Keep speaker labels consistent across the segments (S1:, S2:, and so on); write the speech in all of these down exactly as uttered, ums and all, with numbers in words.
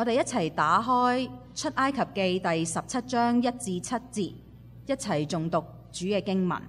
S1: 我哋一齊打開出埃及記第十七章一至七節，一齊誦讀主嘅經文。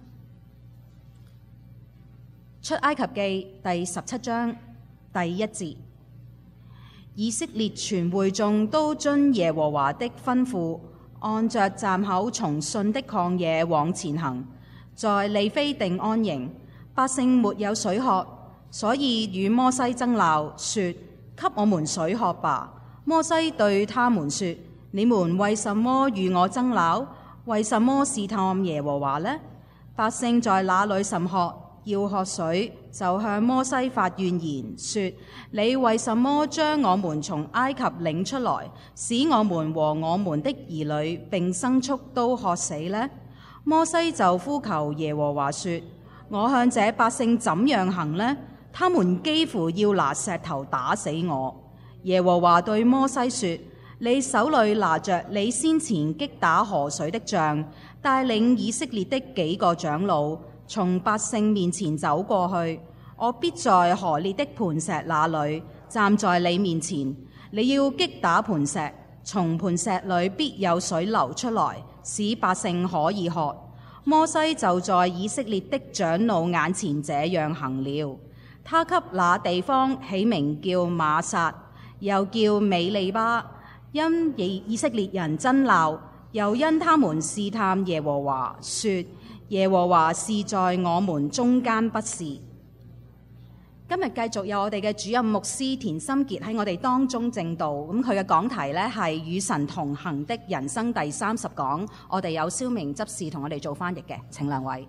S1: 出埃及記第十七章第一節，以色列全會眾都遵耶和華的吩咐，按着站口從汛的曠野往前行，在利非定安營。百姓沒有水喝，所以與摩西爭鬧，說：給我們水喝吧。摩西對他們說：你們為什麼與我爭鬧？為什麼試探耶和華呢？百姓在那裏甚渴，要喝水，就向摩西發怨言，說：你為什麼將我們從埃及領出來，使我們和我們的兒女並牲畜都渴死呢？摩西就呼求耶和華說：我向這百姓怎樣行呢？他們幾乎要拿石頭打死我。耶和華對摩西說：你手裏拿着你先前擊打河水的杖，帶領以色列的幾個長老從百姓面前走過去。我必在河烈的磐石那裏站在你面前，你要擊打磐石，從磐石裏必有水流出來，使百姓可以喝。摩西就在以色列的長老眼前這樣行了。他給那地方起名叫瑪撒，又叫美利巴，因以以色列人爭鬧，又因他們試探耶和華，說：耶和華是在我們中間不是。今日繼續有我哋嘅主任牧師田心傑喺我哋當中證道，咁佢嘅講題呢係與神同行的人生第三十講，我哋有蕭明執事同我哋做翻譯嘅，請兩位。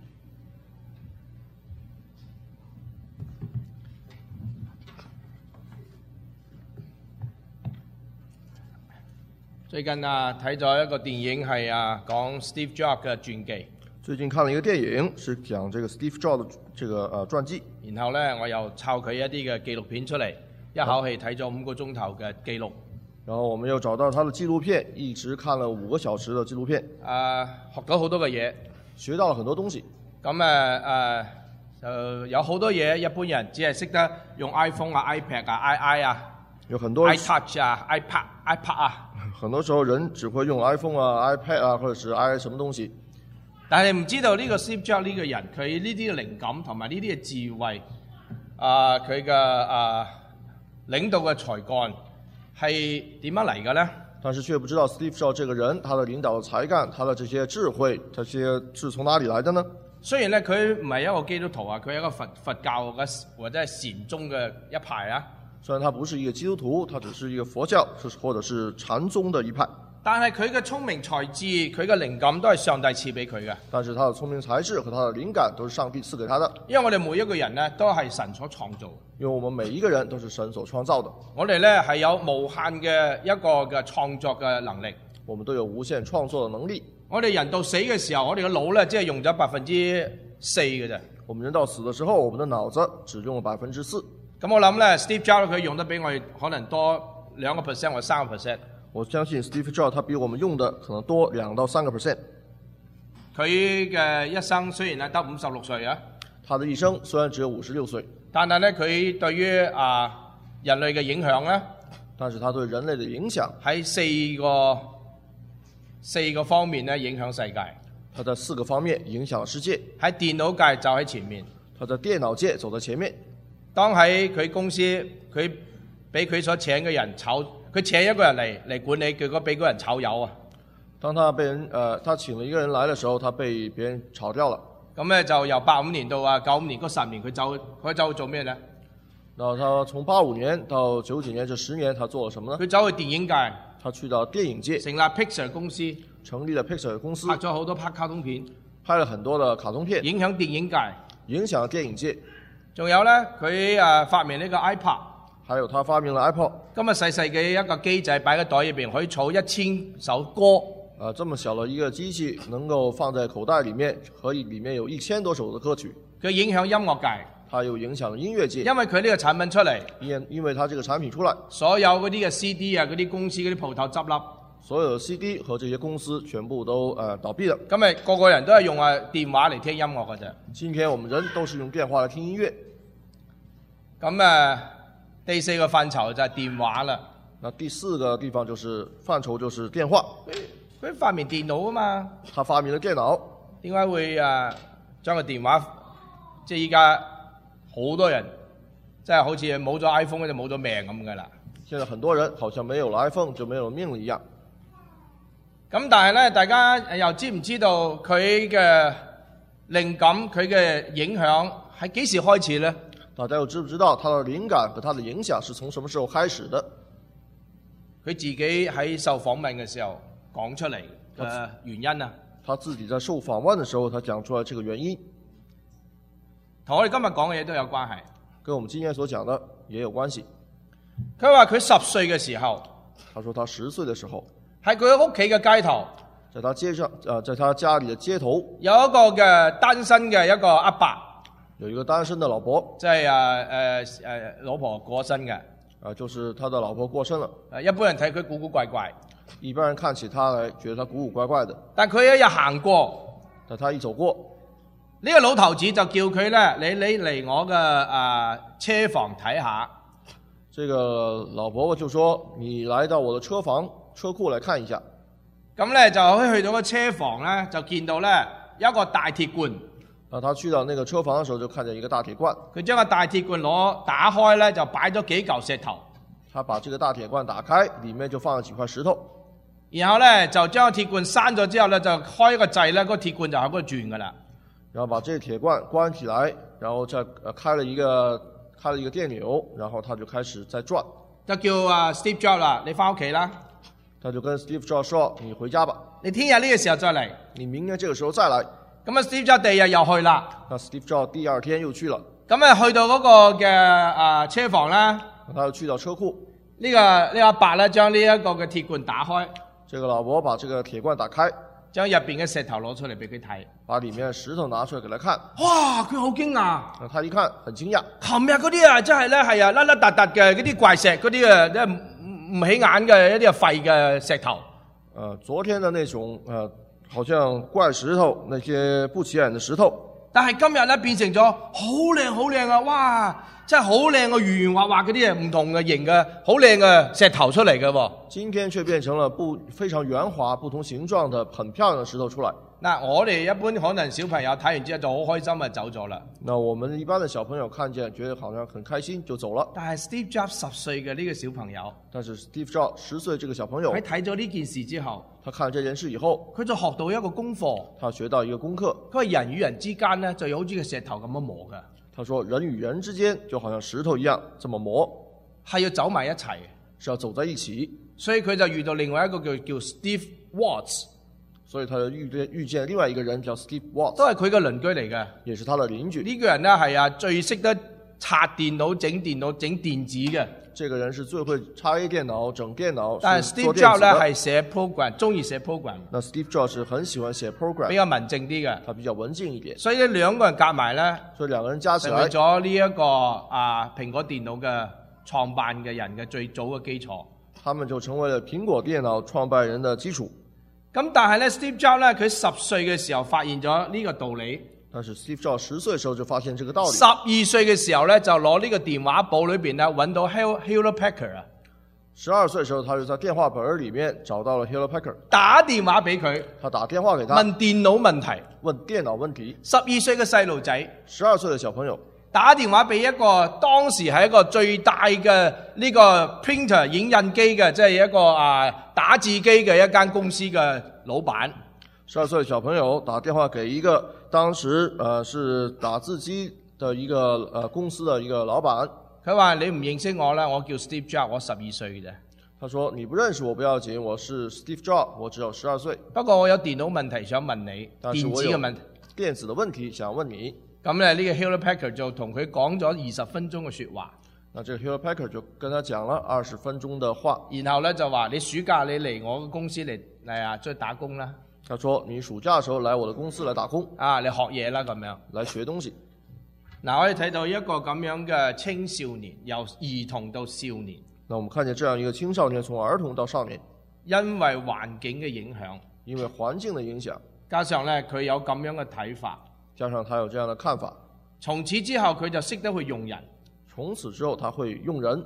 S2: 最近啊睇咗一個電影係啊講 Steve Jobs 嘅傳記。
S3: 最近看了一個電影，是講這個 Steve Jobs 的這個呃傳記。
S2: 然後呢，我又抄佢一啲嘅紀錄片出嚟，一口氣睇咗五個鐘頭嘅記錄。
S3: 然後我們又找到他的紀錄片，一直看了五個小時的紀錄片。
S2: 啊，學到好多嘅嘢，
S3: 學到了很多東西。
S2: 咁誒誒，就有好多嘢，一般人只係識得用 iPhone 啊、iPad 啊、i i 啊，
S3: 有很多
S2: iTouch 啊、iPad、iPad 啊。
S3: 很多時候人只會用 iPhone 啊、iPad 啊，或者是 i 什麼東西。
S2: 但係唔知道呢個 Steve Jobs 呢個人，佢呢啲嘅靈感同埋呢啲嘅智慧，啊佢嘅啊領導嘅才幹係點樣嚟嘅呢？
S3: 但是卻不知道 Steve Jobs 這個人，他的領導的才幹，他的這些智慧，這些是從哪裡來的呢？
S2: 雖然咧佢唔係一個基督徒啊，佢係一個佛佛教嘅或者係禪宗嘅一派啊。
S3: 雖然他不是一個基督徒，他只是一個佛教，或者是禪宗的一派。
S2: 但係佢嘅聰明才智，佢嘅靈感都係上帝賜俾佢嘅。
S3: 但是他的聰明才智和他的靈感都是上帝賜給他的。
S2: 因為我哋每一個人呢，都係神所創造。
S3: 因為我們每一個人都是神所創造的。
S2: 我哋呢係有無限嘅一個嘅創作嘅能力。
S3: 我們都有無限創作的能力。
S2: 我哋人到死嘅時候，我哋嘅腦呢，只係用咗百分之四嘅啫。
S3: 我們人到死的時候，我們的腦子只用了百分之四。
S2: 咁我諗呢 Steve Jobs 佢用得比我哋可能多兩個 percent 或三個 percent。
S3: 我相信 Steve Jobs 他比我們用的可能多兩到三個 percent。
S2: 佢嘅一生雖然係得五十六歲啊，
S3: 他的一生雖然只有五十六歲，
S2: 但係咧佢對於啊人類嘅影響咧，
S3: 但是他對人類的影響
S2: 喺四個四個方面咧影響世界。
S3: 他在四個方面影響世界。
S2: 喺電腦界走喺前面，
S3: 他在電腦界走在前面。
S2: 當喺佢公司，佢俾佢所請嘅人炒。佢請一個人嚟嚟管理，結果俾嗰人炒魷啊！
S3: 當他被人，呃，他請了一個人來的時候，他被別人炒掉了。
S2: 咁咧就由八五年到啊九五年嗰十年，佢走佢走去做咩呢？
S3: 然後他從八五年到九幾年這十年，他做了什麼呢？
S2: 佢走去電影界，
S3: 他去到電影界，
S2: 成立 Pixar 公司，
S3: 成立了 Pixar 公司，
S2: 拍咗好多拍卡通片，
S3: 拍了很多的卡通片，
S2: 影響電影界，
S3: 影響電影界。仲
S2: 有咧，佢誒發明呢個 iPad。
S3: 還有他發明了 iPod，
S2: 今日細細嘅一個機仔擺喺袋入邊，可以儲一千首歌。
S3: 啊，這麼小的一個機器能夠放在口袋裡面，可以裡面有一千多首的歌曲。
S2: 佢影響音樂界，
S3: 它又影響了音樂界。
S2: 因為佢呢個產品出嚟，
S3: 因因為它這個產品出來，
S2: 所有嗰啲嘅 C D 啊，嗰啲公司嗰啲鋪頭執笠，
S3: 所有的 C D 和這些公司全部都呃倒閉了。
S2: 咁咪個個人都係用啊電話嚟聽音樂㗎啫。
S3: 今天我們人都是用電話來聽音樂。
S2: 咁誒。第四個範疇就係電話啦。
S3: 那第四個地方就是範疇，就是電話。
S2: 佢發明電腦啊嘛，
S3: 他發明了電腦，
S2: 點解會啊將個電話，即係依家好多人，即係好似冇咗 iPhone 就冇咗命咁噶啦。
S3: 現在很多人好像沒有了 iPhone 就沒有命了一樣。
S2: 咁但係咧，大家又知唔知道佢嘅靈感、佢嘅影響係幾時開始咧？
S3: 大家又知唔知道他的靈感和他的影響是從什麼時候開始的？
S2: 佢自己喺受訪問嘅時候講出嚟嘅原因啊。
S3: 他自己在受訪問的時候，他講出來這個原因，
S2: 同我哋今日講嘅嘢都有關係，
S3: 跟我們今天所講的也有關係。
S2: 佢話佢十歲嘅時候，
S3: 他說他十歲的時候，
S2: 喺佢屋企嘅街頭，
S3: 在他街上，呃，在他家裏的街頭，
S2: 有一個嘅單身嘅一個阿伯，
S3: 有一個單身的老婆，
S2: 即係啊誒誒老婆過身嘅，
S3: 啊，就是他的老婆過身了。
S2: 誒一般人睇佢古古怪怪，
S3: 一般人看起他來，覺得他古古怪怪的。
S2: 但佢一日行過，
S3: 但他一走過，
S2: 呢個老頭子就叫佢咧，你你嚟我嘅啊車房睇下。
S3: 這個老婆婆就說：你來到我的車房車庫來看一下。
S2: 咁咧就可以去到個車房咧，就見到咧有一個大鐵罐。
S3: 啊，他去到那個車房的時候，就看見一個大鐵罐。
S2: 佢將個大鐵罐攞打開咧，就擺咗幾嚿石頭。
S3: 他把這個大鐵罐打開，裡面就放了幾塊石頭。
S2: 然後咧就將個鐵罐閂咗之後咧，就開一個掣咧，嗰個鐵罐就喺嗰度轉噶啦。
S3: 然後把這個鐵罐關起來，然後再呃開了一個開了一個電鈕，然後他就開始在轉。
S2: 就叫啊 Steve Jobs 啦，你翻屋企啦。
S3: 他就跟 Steve Jobs 說：你回家吧，
S2: 你聽日呢個時候再嚟。
S3: 你明天這個時候再來。
S2: 咁啊 Steve Jobs 第二日又去啦。
S3: 那 Steve Jobs 第二天又去了。
S2: 咁啊去到嗰個嘅啊車房咧，
S3: 他又去到車庫。
S2: 呢、這個呢、這個阿伯咧將呢一個嘅鐵罐打開。
S3: 這個老伯把這個鐵罐打開，
S2: 將入邊嘅石頭攞出嚟俾佢睇。
S3: 把裡面的石頭拿出來給他看。
S2: 哇！佢好驚訝。
S3: 那他一看很驚訝。
S2: 琴日嗰啲啊，真係咧係啊，甩甩突突嘅嗰啲怪石，嗰啲啊，即係唔唔起眼嘅一啲啊廢嘅石頭。
S3: 呃，昨天的那種呃，好像怪石頭，那些不起眼的石頭。
S2: 但係今日咧變成咗好靚好靚啊！哇，真係好靚嘅圓圓滑滑嗰啲啊，唔同嘅形嘅好靚嘅石頭出嚟嘅喎。
S3: 今天卻變成了不非常圓滑、不同形狀的很漂亮的石頭出來。
S2: 嗱，我哋一般可能小朋友睇完之後就好開心啊，走咗啦。
S3: 那我們一般的小朋友看見，覺得好像很開心就走了。
S2: 但係 Steve Jobs 十歲嘅呢個小朋友，
S3: 但是 Steve Jobs 十歲這個小朋友，
S2: 喺睇咗呢件事之後，
S3: 他看了這件事以後，
S2: 佢就學到一個功課。
S3: 他學到一個功課。
S2: 佢話人與人之間咧，就好似個石頭咁樣磨㗎。
S3: 他說人與人之間就好像石頭一樣，這麼磨，
S2: 係要走埋一齊，
S3: 是要走在一起。
S2: 所以佢就遇到另外一個叫叫 Steve Watts。
S3: 所以他就遇見遇見另外一個人叫 Steve Watts，
S2: 都係佢嘅鄰居嚟嘅，
S3: 也是他的鄰居。
S2: 呢個人咧係啊最識得拆電腦、整電腦、整電子嘅。
S3: 這個人是最會拆電腦、整電腦。
S2: 但係 Steve Jobs 咧係寫 program， 中意寫 program。
S3: 那 Steve Jobs 是很喜歡寫 program，
S2: 比較文靜啲嘅。
S3: 他比較文靜一點。
S2: 所以呢兩個人夾埋咧，
S3: 所以兩個人加起來
S2: 成為咗呢一個啊蘋果電腦嘅創辦嘅人嘅最早嘅基礎。
S3: 他們就成為了蘋果電腦創辦人的基礎。
S2: 咁但係咧 Steve Jobs 咧，佢十歲嘅時候發現咗呢個道理。
S3: 但是 Steve Jobs 十歲嘅時候就發現這個道理。
S2: 十二歲嘅時候咧，就攞呢個電話簿裏邊咧揾到 Hewlett Packard 啊。
S3: 十二歲嘅時候，他就在電話本裡面找到了 Hewlett Packard，
S2: 打電話俾佢，
S3: 他打電話給他，
S2: 問電腦問題。
S3: 問電腦問題。
S2: 十二歲嘅細路仔，
S3: 十二歲嘅小朋友
S2: 打電話俾一個當時係一個最大嘅呢個 printer 影印機嘅，即係一個啊打字機嘅一間公司嘅老闆。
S3: 十二歲嘅小朋友打電話給一個當時呃是打字機的一個呃公司的一個老闆。
S2: 佢話你唔認識我啦，我叫 Steve Jobs， 我十二歲嘅啫。
S3: 他說你不認識我不要緊，我是 Steve Jobs， 我只有十二歲。
S2: 不過我有電腦問題想問你，電子嘅問題。
S3: 電子的問題想問你。
S2: 咁咧呢個 Hewlett Packard 就同佢講咗二十分鐘嘅說話。
S3: 那這個 Hewlett Packard 就跟他講了二十分鐘的話。
S2: 然後咧就話你暑假你嚟我嘅公司嚟嚟啊，再打工啦。
S3: 他說你暑假嘅時候來我的公司來打工。
S2: 啊，你學嘢啦咁樣。
S3: 來學東西。
S2: 嗱，我哋睇到一個咁樣嘅青少年，由兒童到少年。
S3: 那我們看見這樣一個青少年，從兒童到少年，
S2: 因為環境嘅影響，
S3: 因為環境的影響，
S2: 加上咧佢有咁樣嘅睇法，
S3: 加上他有這樣的看法，
S2: 從此之後佢就識得去用人。
S3: 從此之後他會用人。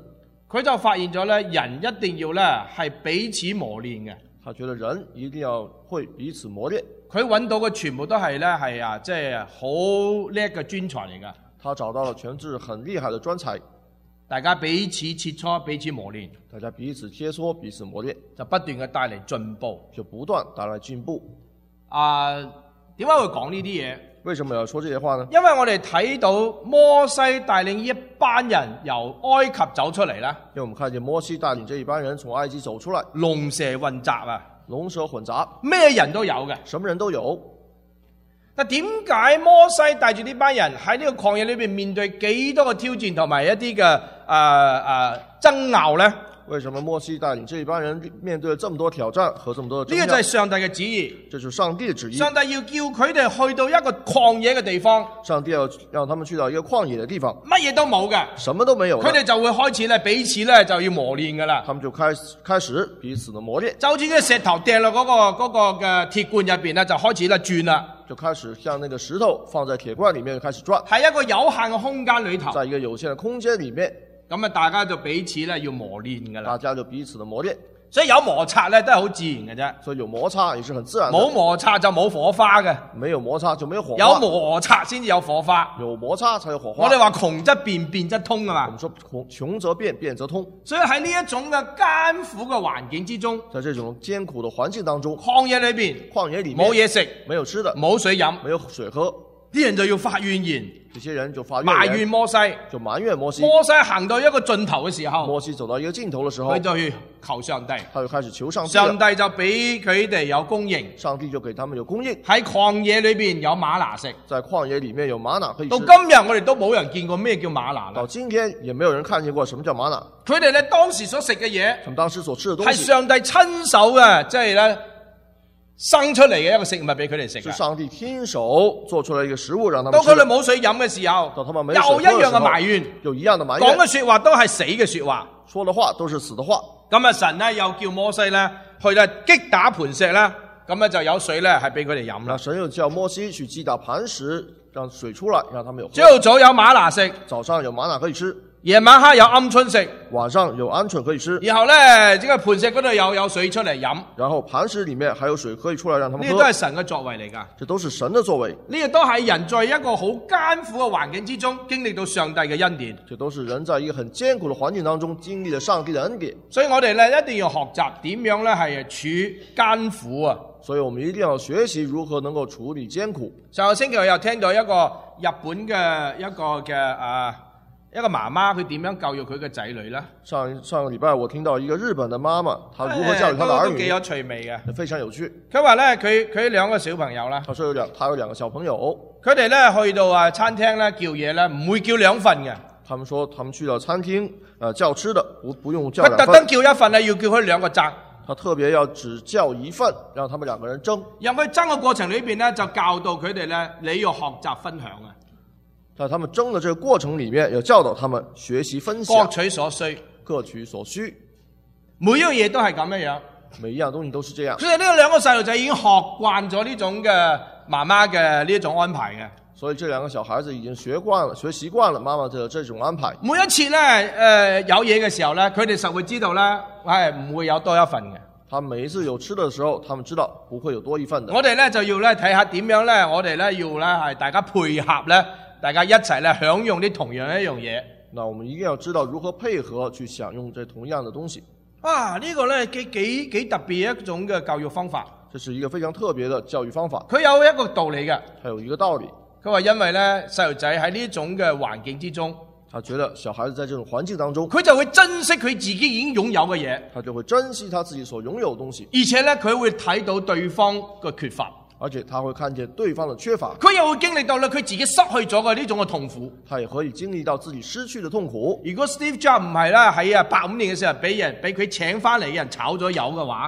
S2: 佢就發現咗咧，人一定要咧係彼此磨練嘅。
S3: 他覺得人一定要會彼此磨練。
S2: 佢揾到嘅全部都係咧係啊，即係好叻嘅專才嚟㗎。
S3: 他找到了全是很厲害的專才，
S2: 大家彼此切磋，彼此磨練，
S3: 大家彼此切磋，彼此磨練，
S2: 就不斷嘅帶嚟進步，
S3: 就不斷帶來進步。
S2: 啊，點解會講呢啲嘢？
S3: 為什麼要說這些話呢？
S2: 因為我哋睇到摩西帶領一班人由埃及走出嚟啦，
S3: 因為我們看見摩西帶領這一班人從埃及走出來，
S2: 龍蛇混雜啊，
S3: 龍蛇混雜，
S2: 咩人都有嘅，
S3: 什麼人都有。
S2: 但點解摩西帶住呢班人喺呢個曠野裏邊面對幾多個挑戰同埋一啲嘅誒誒爭拗呢？
S3: 為什麼摩西帶領這一班人面對了這麼多挑戰和這麼多的爭拗？
S2: 呢個就係上帝嘅旨意，
S3: 這就是上帝的旨意。
S2: 上帝要叫佢哋去到一個曠野嘅地方，
S3: 上帝要讓他們去到一個曠野的地方，
S2: 乜嘢都冇嘅，
S3: 什麼都沒有。
S2: 佢哋就會開始咧彼此咧就要磨練噶啦。
S3: 他們就開始開始彼此的磨練，
S2: 就好似啲石頭掟落嗰個嗰個嘅鐵罐入邊咧，就開始咧轉啦。
S3: 就開始像那個石頭放在鐵罐裡面就開始轉，
S2: 喺一個有限嘅空間裏頭，
S3: 在一個有限的空間裡面，
S2: 咁啊大家就彼此咧要磨練噶啦。
S3: 大家就彼此的磨練，
S2: 所以有摩擦咧都係好自然嘅啫。
S3: 所以有摩擦也是很自然的。
S2: 冇摩擦就冇火花嘅，
S3: 沒有摩擦就沒有火花。
S2: 有摩擦先至有火花。
S3: 有摩擦才有火花。
S2: 我哋話窮則變，變則通啊嘛。
S3: 我們說窮窮則變，變則通。
S2: 所以喺呢一種嘅艱苦嘅環境之中，
S3: 在這種艱苦的環境當中，
S2: 曠野裏邊，
S3: 曠野裡面
S2: 冇嘢食，
S3: 沒有吃的，
S2: 冇水飲，
S3: 沒有水喝，
S2: 啲人就要發怨言，
S3: 這些人就發怨
S2: 埋怨摩西，
S3: 就埋怨摩西。
S2: 摩西行到一個盡頭嘅時候，
S3: 摩西走到一個盡頭嘅時候，
S2: 佢就去求上帝，
S3: 他就開始求上帝，
S2: 上帝就俾佢哋有供應，
S3: 上帝就給他們有供應。
S2: 喺曠野裏邊有嗎哪食，
S3: 在曠野裡面有嗎哪可以吃。
S2: 到今日我哋都冇人見過咩叫嗎哪。
S3: 到今天也沒有人看見過什麼叫嗎哪。
S2: 佢哋咧當時所食嘅嘢，
S3: 他們當時所吃的東
S2: 係
S3: 西，
S2: 上帝親手嘅，即係咧生出嚟嘅一個食物俾佢哋食嘅。
S3: 是上帝親手做出來一個食物讓他們
S2: 到
S3: 吃。
S2: 佢哋冇水飲嘅時候，
S3: 到他們沒有水喝
S2: 又一樣
S3: 的時候
S2: 嘅埋怨，
S3: 有一樣的埋
S2: 講
S3: 怨，
S2: 嘅說話都係死嘅說話。
S3: 說的話都是死的話。
S2: 咁啊，神咧又叫摩西咧去咧擊打磐石啦，咁咧就有水咧係俾佢哋飲啦。
S3: 那神又叫摩西去擊打磐石，讓水出來，讓他們有喝。
S2: 朝頭早有嗎哪食，
S3: 早上有嗎哪可以吃，
S2: 夜晚黑有鵪鶉食，
S3: 晚上有鵪鶉可以吃，
S2: 然後咧這個磐石嗰度又有水出嚟飲。
S3: 然後磐石裡面還有水可以出來讓他們喝。
S2: 呢個都係神嘅作為嚟㗎。
S3: 這都是神的作為，
S2: 呢個都係人在一個好艱苦嘅環境之中經歷到上帝嘅恩典。
S3: 這都是人在一個很艱苦的環境當中經歷了上帝的恩典。
S2: 所以我哋咧一定要學習點樣咧係處艱苦啊！
S3: 所以我們一定要學習如何能夠處理艱苦。
S2: 上個星期我又聽到一個日本嘅一個嘅啊一個媽媽，佢點樣教育佢嘅仔女咧？
S3: 上上個禮拜我聽到一個日本的媽媽，她如何教育她的兒女，
S2: 都幾有趣味嘅，
S3: 非常有趣。
S2: 佢話咧，佢佢兩個小朋友啦，
S3: 她說有兩，她有兩個小朋友，
S2: 佢哋咧去到啊餐廳咧叫嘢咧，唔會叫兩份嘅。
S3: 他們說他們去到餐廳，呃叫吃的，不不用叫
S2: 佢
S3: 兩份。
S2: 特登叫一份咧，要叫佢兩個爭。
S3: 他特別要只叫一份，讓他們兩個人爭。
S2: 讓佢爭嘅過程裏邊咧，就教導佢哋咧，你要學習分享啊。
S3: 在他們爭的這個過程裡面，要教導他們學習分享，
S2: 各取所需，
S3: 各取所需。
S2: 每一樣嘢都係咁樣樣，
S3: 每一樣東西都是這樣。
S2: 所以呢兩個細路仔已經學慣咗呢種嘅媽媽嘅呢一種安排嘅。
S3: 所以這兩個小孩子已經學慣了，學習慣了媽媽的這種安排。
S2: 每一次咧，誒、呃、有嘢嘅時候咧，佢哋實會知道咧，係唔會有多一份嘅。
S3: 他每一次有吃的時候，他們知道不會有多一份的。
S2: 我哋咧就要咧睇下點樣咧，我哋咧要咧係大家配合咧，大家一齊咧享用啲同樣一樣嘢。
S3: 那我們一定要知道如何配合去享用這同樣的東西。
S2: 啊，呢、這個咧幾幾幾特別一種嘅教育方法。
S3: 這是一個非常特別的教育方法。
S2: 佢有一個道理嘅，
S3: 它有一個道理。
S2: 佢話因為咧細路仔喺呢種嘅環境之中，
S3: 他覺得小孩子在這種環境當中，
S2: 佢就會珍惜佢自己已經擁有嘅嘢，
S3: 他就會珍惜他自己所擁有的東西，
S2: 而且咧佢會睇到對方嘅缺乏，
S3: 而且他會看見對方的缺乏，
S2: 佢又會經歷到咧佢自己失去咗嘅呢種嘅痛苦。
S3: 他也可以經歷到自己失去的痛苦。
S2: 如果 Steve Jobs 唔係啦喺啊八五年嘅時候俾人俾佢請翻嚟嘅人炒咗魷嘅話，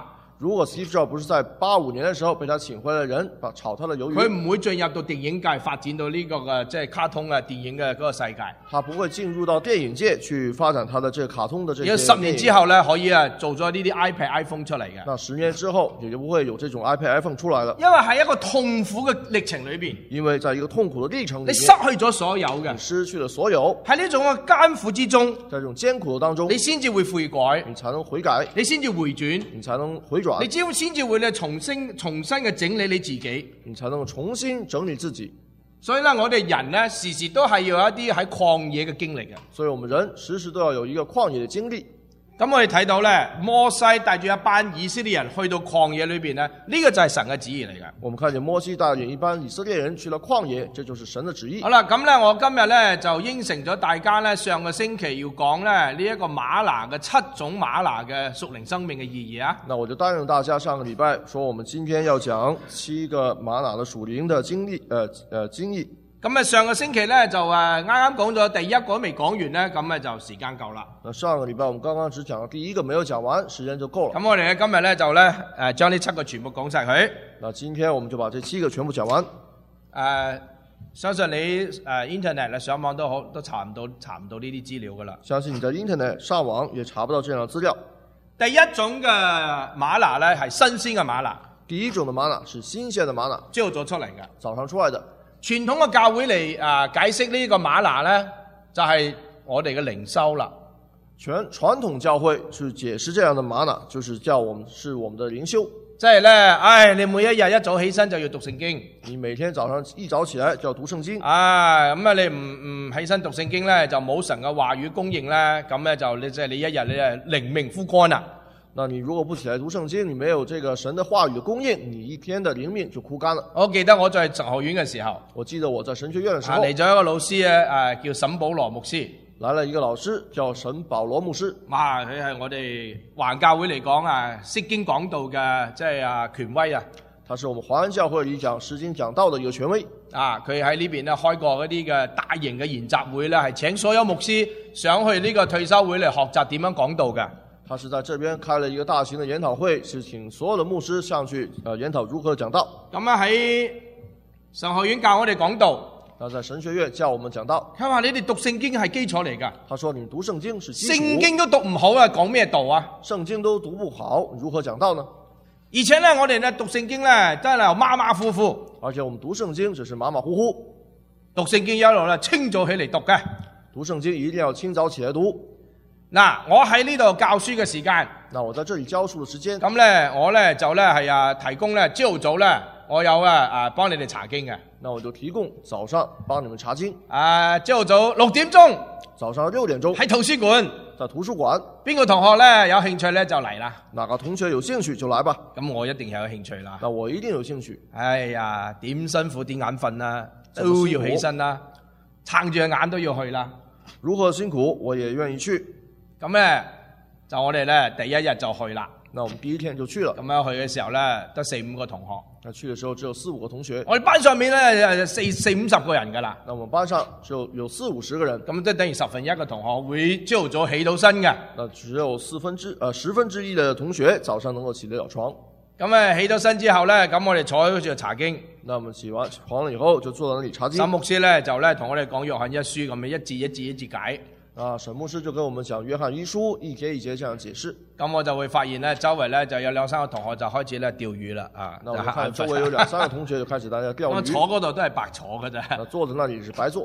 S3: 如果 Steve Jobs 不是在八五年的時候被他請回來人，把炒他的魷魚，
S2: 佢唔會進入到電影界發展到呢個嘅即係卡通嘅電影嘅嗰個世界。
S3: 他不會進入到電影界去發展他的這個卡通的這些。
S2: 有十年之後咧，可以啊做咗呢啲 iPad、iPhone 出嚟嘅。
S3: 那十年之後，也就不會有這種 iPad、iPhone 出來了。
S2: 因為喺一個痛苦嘅歷程裏邊，
S3: 因為在一個痛苦的歷程裏面，
S2: 你失去咗所有嘅，
S3: 你失去了所有。
S2: 喺呢種嘅艱苦之中，
S3: 在這種艱苦當中，
S2: 你先至會悔改，
S3: 你才能悔改，
S2: 你先至回轉，
S3: 你才能回轉，
S2: 你只要先至會咧重新重新嘅整理你自己，
S3: 你才能重新整理自己。
S2: 所以咧，我哋人咧時時都係要有一啲喺曠野嘅經歷嘅。
S3: 所以我們人時時都要有一個曠野的經歷。
S2: 咁我哋睇到咧，摩西帶住一班以色列人去到曠野裏邊咧，呢、這個就係神嘅旨意嚟嘅。
S3: 我們看見摩西帶領一班以色列人去了曠野，這就是神的旨意。
S2: 好啦，咁咧我今日咧就應承咗大家咧，上個星期要講咧呢一、這個嗎哪嘅七種嗎哪嘅屬靈生命嘅意義啊。
S3: 那我就答應大家上個禮拜說，我們今天要講七個嗎哪的屬靈的經歷，呃呃經歷。
S2: 咁啊，上個星期咧就誒啱啱講咗第一個都未講完咧，咁啊就時間夠啦。
S3: 那上個禮拜我們剛剛只講了第一個，沒有講完，時間就夠了。
S2: 咁我哋咧今日咧就咧誒將呢七個全部講晒佢。
S3: 那今天我們就把這七個全部講完。誒、
S2: 呃，相信你誒、呃、internet 咧上網都好，都查唔到查唔到呢啲資料噶啦。
S3: 相信你在 internet 上網也查不到這樣的資料。
S2: 第一種嘅嗎哪咧係新鮮嘅嗎哪。
S3: 第一種的嗎哪是新鮮的嗎哪，
S2: 朝早出嚟嘅，
S3: 早上出來的。
S2: 傳統嘅教會嚟啊、呃、解釋呢個嗎哪咧，就係、是、我哋嘅靈修啦。
S3: 全傳統教會是解釋這樣的嗎哪，就是叫我們是我們的靈修。
S2: 即係咧，唉，你每一日一早起身就要讀聖經。
S3: 你每天早上一早起來就要讀聖經。
S2: 啊，咁啊，你唔唔起身讀聖經咧，就冇神嘅話語供應咧，咁咧就你即係你一日你係靈命枯乾啦。
S3: 那你如果不起來讀聖經，你沒有這個神的話語的供應，你一天的靈命就枯乾了。
S2: 我記得我在神學院嘅時候，
S3: 我記得我在神學院的時候，
S2: 嚟咗一個老師咧，誒叫沈保羅牧師，
S3: 來了一個老師叫沈保羅牧師。
S2: 哇，佢係我哋華人教會嚟講啊，釋經講道嘅即係啊權威啊。
S3: 他是我們華人教會裏講釋經講道的一個權威。
S2: 啊，佢喺呢邊咧開過嗰啲嘅大型嘅研習會咧，係請所有牧師上去呢個退休會嚟學習點樣講道嘅。
S3: 他是在這邊開了一個大型的研討會，是請所有的牧師上去，呃，研討如何講道。
S2: 咁啊喺神學院教我哋講道，
S3: 他在神學院教我們講道。
S2: 佢話你哋讀聖經係基礎嚟㗎。
S3: 他說你們讀聖經是基礎。
S2: 聖經都讀唔好啊，講咩道啊？
S3: 聖經都讀不好，如何講道呢？
S2: 而且咧，我哋咧讀聖經咧真係馬馬虎虎。
S3: 而且我們讀聖經只是馬馬虎虎。
S2: 讀聖經一路咧清早起嚟讀嘅。
S3: 讀聖經一定要清早起來讀。
S2: 嗱，我喺呢度教書嘅時間，
S3: 那我在這裡教書嘅時間，
S2: 咁咧我咧就咧係啊提供咧朝早咧我有啊啊幫你哋查經嘅。
S3: 那我就提供早上幫你們查經。
S2: 啊，朝早六點鐘，
S3: 早上六點鐘
S2: 喺圖書館，
S3: 在圖書館，
S2: 邊個同學咧有興趣咧就嚟啦。
S3: 哪個同學有興趣就來吧。
S2: 咁我一定有興趣啦。
S3: 那我一定有興趣。
S2: 哎呀，點辛苦點眼瞓啦，都要起身啦，撐住個眼都要去啦。
S3: 如何辛苦我也願意去。
S2: 咁咧就我哋咧第一日就去啦。
S3: 那我們第一天就去了。
S2: 咁樣去嘅時候咧，得四五個同學。
S3: 那去嘅時候只有四五個同學。
S2: 我哋班上面咧四四五十個人噶啦。
S3: 那我們班上就有四五十個人。
S2: 咁即係等於十分一嘅同學會朝早起到身嘅。
S3: 那只有四分之呃十分之一嘅同學早上能夠起得了床。
S2: 咁啊起到身之後咧，咁我哋坐喺嗰度查經。
S3: 那我們起完床了以後，就坐在那裡查經。
S2: 沈牧師咧就咧同我哋講約翰一書咁樣一字一字一字解。
S3: 啊，沈牧師就跟我們講約翰一書一節一節這樣解釋。
S2: 咁我就會發現咧，周圍咧就有兩三個同學就開始咧釣魚啦，啊！
S3: 那我就看周圍有兩三個同學就開始大家釣魚。
S2: 我坐嗰度都係白坐㗎咋。
S3: 坐在那裡是白坐。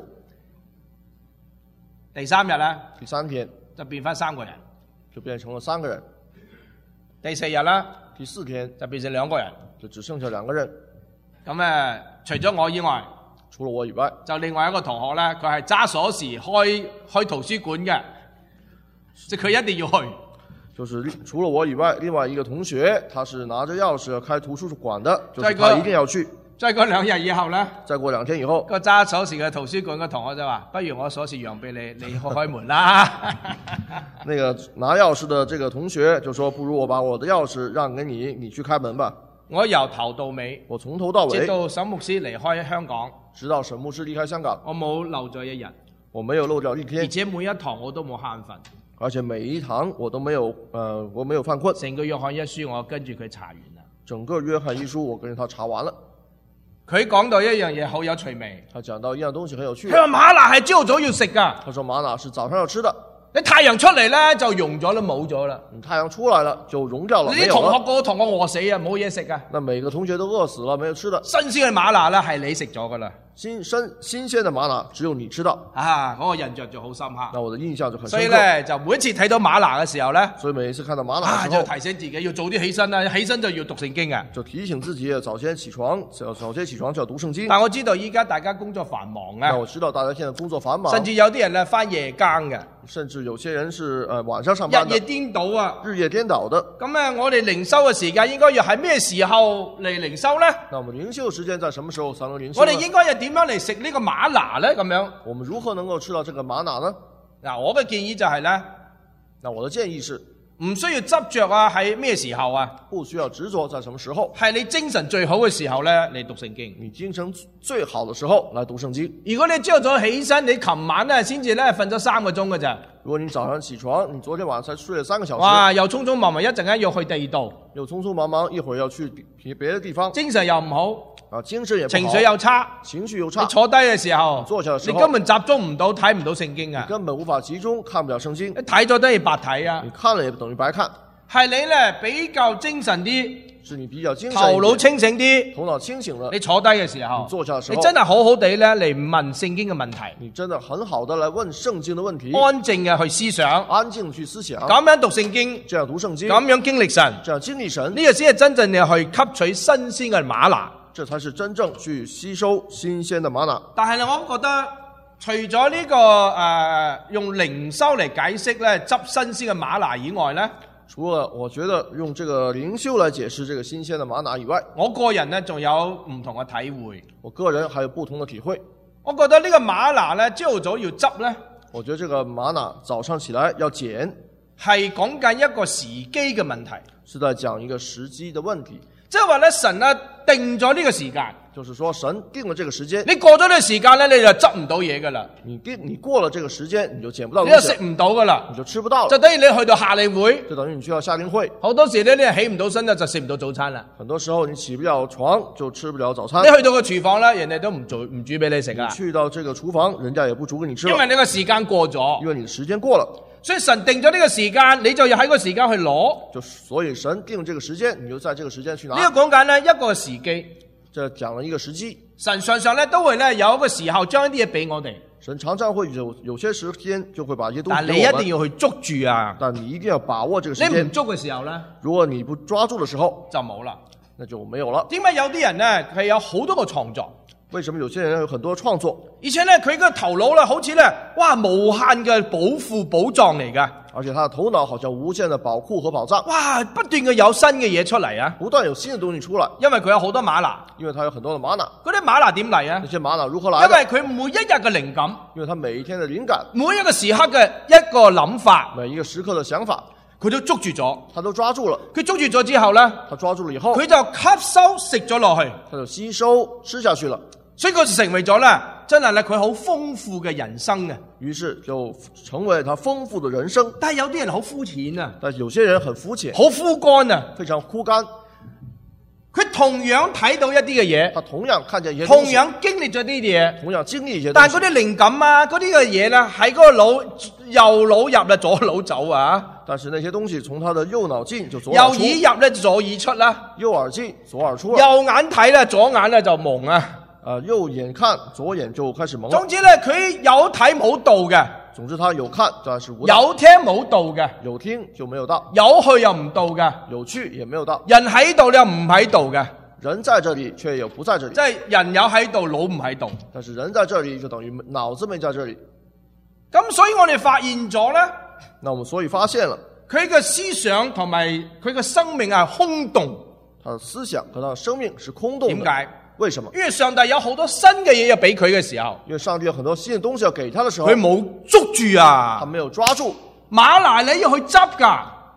S2: 第三日咧，
S3: 第三天
S2: 就變翻三個人，
S3: 就變成了三個人。
S2: 第四日啦，
S3: 第四天
S2: 就變成兩個人，
S3: 就只剩下兩個人。
S2: 咁誒，除咗我以外。
S3: 除了我以外，
S2: 就另外一個同學咧，佢係揸鎖匙開開圖書館嘅，即係佢一定要去。
S3: 就是除了我以外，另外一個同學，他是拿着鑰匙開圖書館的，就是他一定要去。
S2: 再過兩日以後咧，
S3: 再過兩天以後，
S2: 個揸鎖匙嘅圖書館嘅同學就話：不如我鎖匙讓俾你，你開開門啦。
S3: 那個拿鑰匙的這個同學就說：不如我把我的鑰匙讓給你，你去開門吧。
S2: 我由頭到尾，
S3: 我從頭到尾，
S2: 直到沈牧師離開香港，
S3: 直到沈牧師離開香港，
S2: 我冇漏咗一日，
S3: 我沒有漏掉一天，
S2: 而且每一堂我都冇慳瞓，
S3: 而且每一堂我都沒有，呃，我沒有犯困。
S2: 成個約翰一書我跟住佢查完啦。
S3: 整個約翰一書我跟着他查完了。
S2: 佢講到一樣嘢好有趣味。
S3: 他講到一樣東西很有趣。
S2: 佢話嗎哪係朝早要食㗎。
S3: 他說嗎哪是早上要吃的。
S2: 你太陽出嚟咧就溶咗都冇咗啦。
S3: 你太陽出來了就溶掉了。
S2: 你啲同學個同學餓死啊，冇嘢食啊。
S3: 那每個同學都餓死了，沒有吃的。
S2: 新鮮嘅嗎哪咧係你食咗㗎啦。
S3: 新新新鮮的嗎哪只有你知道。
S2: 啊，嗰、那個印象就好深刻。
S3: 那我的印象就很深刻。
S2: 所以咧就每一次睇到嗎哪嘅時候咧，
S3: 所以每一次看到嗎哪嘅時候，
S2: 啊，就提醒自己要早啲起身啦，起身就要讀聖經啊。
S3: 就提醒自己要早些起床，早早些起床就要讀聖經。
S2: 但我知道依家大家工作繁忙啊。
S3: 那我知道大家現在工作繁忙。
S2: 甚至有啲人咧返夜更嘅。
S3: 甚至有些人是呃晚上上班的。
S2: 日夜顛倒啊。
S3: 日夜顛倒的。
S2: 咁啊，我哋靈修嘅時間應該要喺咩時候嚟靈修咧？
S3: 那我們靈修時間在什麼時候才能靈修？
S2: 我哋應該又點樣嚟食呢個嗎哪咧？咁樣，
S3: 我們如何能夠吃到這個嗎哪呢？
S2: 嗱，我嘅建議就係咧，
S3: 那我的建議是，
S2: 唔需要執着啊，喺咩時候啊？
S3: 不需要執着在什麼時候？
S2: 係你精神最好嘅時候咧，嚟讀聖經。
S3: 你精神最好的時候來讀聖經。
S2: 如果你朝早起身，你琴晚咧先至咧瞓咗三個鐘嘅咋？
S3: 如果你早上起床，你昨天晚上才睡了三個小時，
S2: 哇！又匆匆忙忙一陣間要去第二度，
S3: 又匆匆忙忙一會兒要去別別的地方，
S2: 精神又唔好，
S3: 啊，精神也不好，
S2: 情緒又差，
S3: 情緒又差。
S2: 你坐低嘅時候，
S3: 坐下嘅時候，
S2: 你根本集中唔到，睇唔到聖經啊！
S3: 你根本無法集中，看不了聖經。
S2: 你睇咗都係白睇啊！
S3: 你看了也等於白看。
S2: 係你咧比較精神啲，
S3: 是你比較精神，
S2: 頭腦清醒啲，
S3: 頭腦清醒了。
S2: 你坐低嘅時候，
S3: 你坐下嘅時候，
S2: 你真係好好地咧嚟問聖經嘅問題。
S3: 你真的很好的來問聖經的問題，
S2: 安靜嘅去思想，
S3: 安靜去思想，
S2: 咁樣讀聖經，
S3: 這樣讀聖經，
S2: 咁樣經歷神，
S3: 這樣經歷神，
S2: 呢個先係真正嘅去吸取新鮮嘅嗎哪，
S3: 這才是真正去吸收新鮮的嗎哪。
S2: 但係咧，我覺得除咗呢、這個誒、呃、用靈修嚟解釋咧執新鮮嘅嗎哪以外咧。
S3: 除了我覺得用這個靈修來解釋這個新鮮的嗎哪以外，
S2: 我個人呢仲有唔同嘅體會。
S3: 我個人還有不同的體會。
S2: 我覺得呢個嗎哪呢，朝早要執呢，
S3: 我覺得這個嗎哪早上起來要撿，
S2: 係講緊一個時機嘅問題，
S3: 是在講一個時機的問題。
S2: 即係話呢，神啊定咗呢個時間，
S3: 就是說神定了這個時間，
S2: 你過咗呢個時間呢，你就執唔到嘢噶啦。
S3: 你定你過了這個時間，你就撿不到東西，
S2: 你就食唔到噶啦，
S3: 你就吃不到了，
S2: 就等於你去到夏令會，
S3: 就等於你去到夏令會，
S2: 好多時呢，你起唔到身呢，就食唔到早餐啦。
S3: 很多時候你起不了床就吃不了早餐。
S2: 你去到個廚房呢，人哋都唔做唔煮俾你食噶。
S3: 去到這個廚房，人家也不煮給你吃了，
S2: 因為你個時間過咗，
S3: 因為你的時間過了。
S2: 所以神定咗呢個時間，你就要喺個時間去攞。
S3: 就所以神定這個時間，你就在這個時間去拿。
S2: 呢個講緊呢一個時機，
S3: 這講了一個時機。
S2: 神常常咧都會咧有一個時候將一啲嘢俾我哋。
S3: 神常常會有有些時間就會把一些東西給我們。
S2: 但你一定要去捉住啊！
S3: 但你一定要把握這個時間。
S2: 你唔捉嘅時候咧，
S3: 如果你不抓住的時候，
S2: 就冇啦，
S3: 那就沒有了。
S2: 點解有啲人咧佢有好多個創作？
S3: 為什麼有些人有很多創作？
S2: 而且咧佢個頭腦咧好似咧哇無限嘅寶庫寶藏嚟噶。
S3: 而且他的頭腦好像無限的寶庫和寶藏。
S2: 哇！不斷嘅有新嘅嘢出嚟啊！
S3: 不斷有新的東西出來。
S2: 因為佢有好多嗎哪。
S3: 因為他有很多的嗎哪。
S2: 嗰啲嗎哪點嚟啊？
S3: 那些嗎哪如何來？
S2: 因為佢每一日嘅靈感。
S3: 因為他每一天的靈感。
S2: 每一個時刻嘅一個諗法。
S3: 每一個時刻的想法。
S2: 佢都捉住咗，
S3: 他都抓住了。
S2: 佢捉住咗之後咧，
S3: 他抓住了以後，
S2: 佢就吸收食咗落去，
S3: 他就吸收吃下去了。
S2: 所以佢就成為咗咧，真係咧佢好豐富嘅人生嘅。
S3: 於是就成為他豐富的人生。
S2: 但係有啲人好膚淺啊，
S3: 但係有些人很膚淺，
S2: 好枯乾啊，
S3: 非常枯乾。
S2: 佢同樣睇到一啲嘅嘢，
S3: 他同樣看見一些東西，
S2: 同樣經歷咗啲嘢，
S3: 同樣經歷一些東西。
S2: 但係嗰啲靈感啊，嗰啲嘅嘢咧，喺嗰個腦右腦入啦，左腦走啊。
S3: 但是那些東西從他的右腦進就左
S2: 右
S3: 耳出，
S2: 耳入咧左耳出啦，
S3: 右耳進左耳出，
S2: 右眼睇咧左眼咧就蒙啊。
S3: 啊，右眼看左眼就開始蒙。
S2: 總之咧，佢有睇冇到嘅。
S3: 總之他有看，但是無到。
S2: 有聽冇到嘅。
S3: 有聽就沒有到。
S2: 有去又唔到嘅。
S3: 有去也沒有到。
S2: 人喺度又唔喺度嘅。
S3: 人在這裡卻又不在這裡。
S2: 即係人有喺度，腦唔喺度。
S3: 但是人在這裡就等於腦子沒在這裡。
S2: 咁所以我哋發現咗咧，
S3: 那我們所以發現了
S2: 佢嘅思想同埋佢嘅生命係空洞。
S3: 他的思想和他的生命是空洞的。
S2: 點解？
S3: 為什麼？
S2: 因為上帝有好多新嘅嘢要俾佢嘅時候，
S3: 因為上帝有很多新的東西要給他的時候，
S2: 佢冇捉住啊，
S3: 他沒有抓住。
S2: 嗎哪你要去執噶，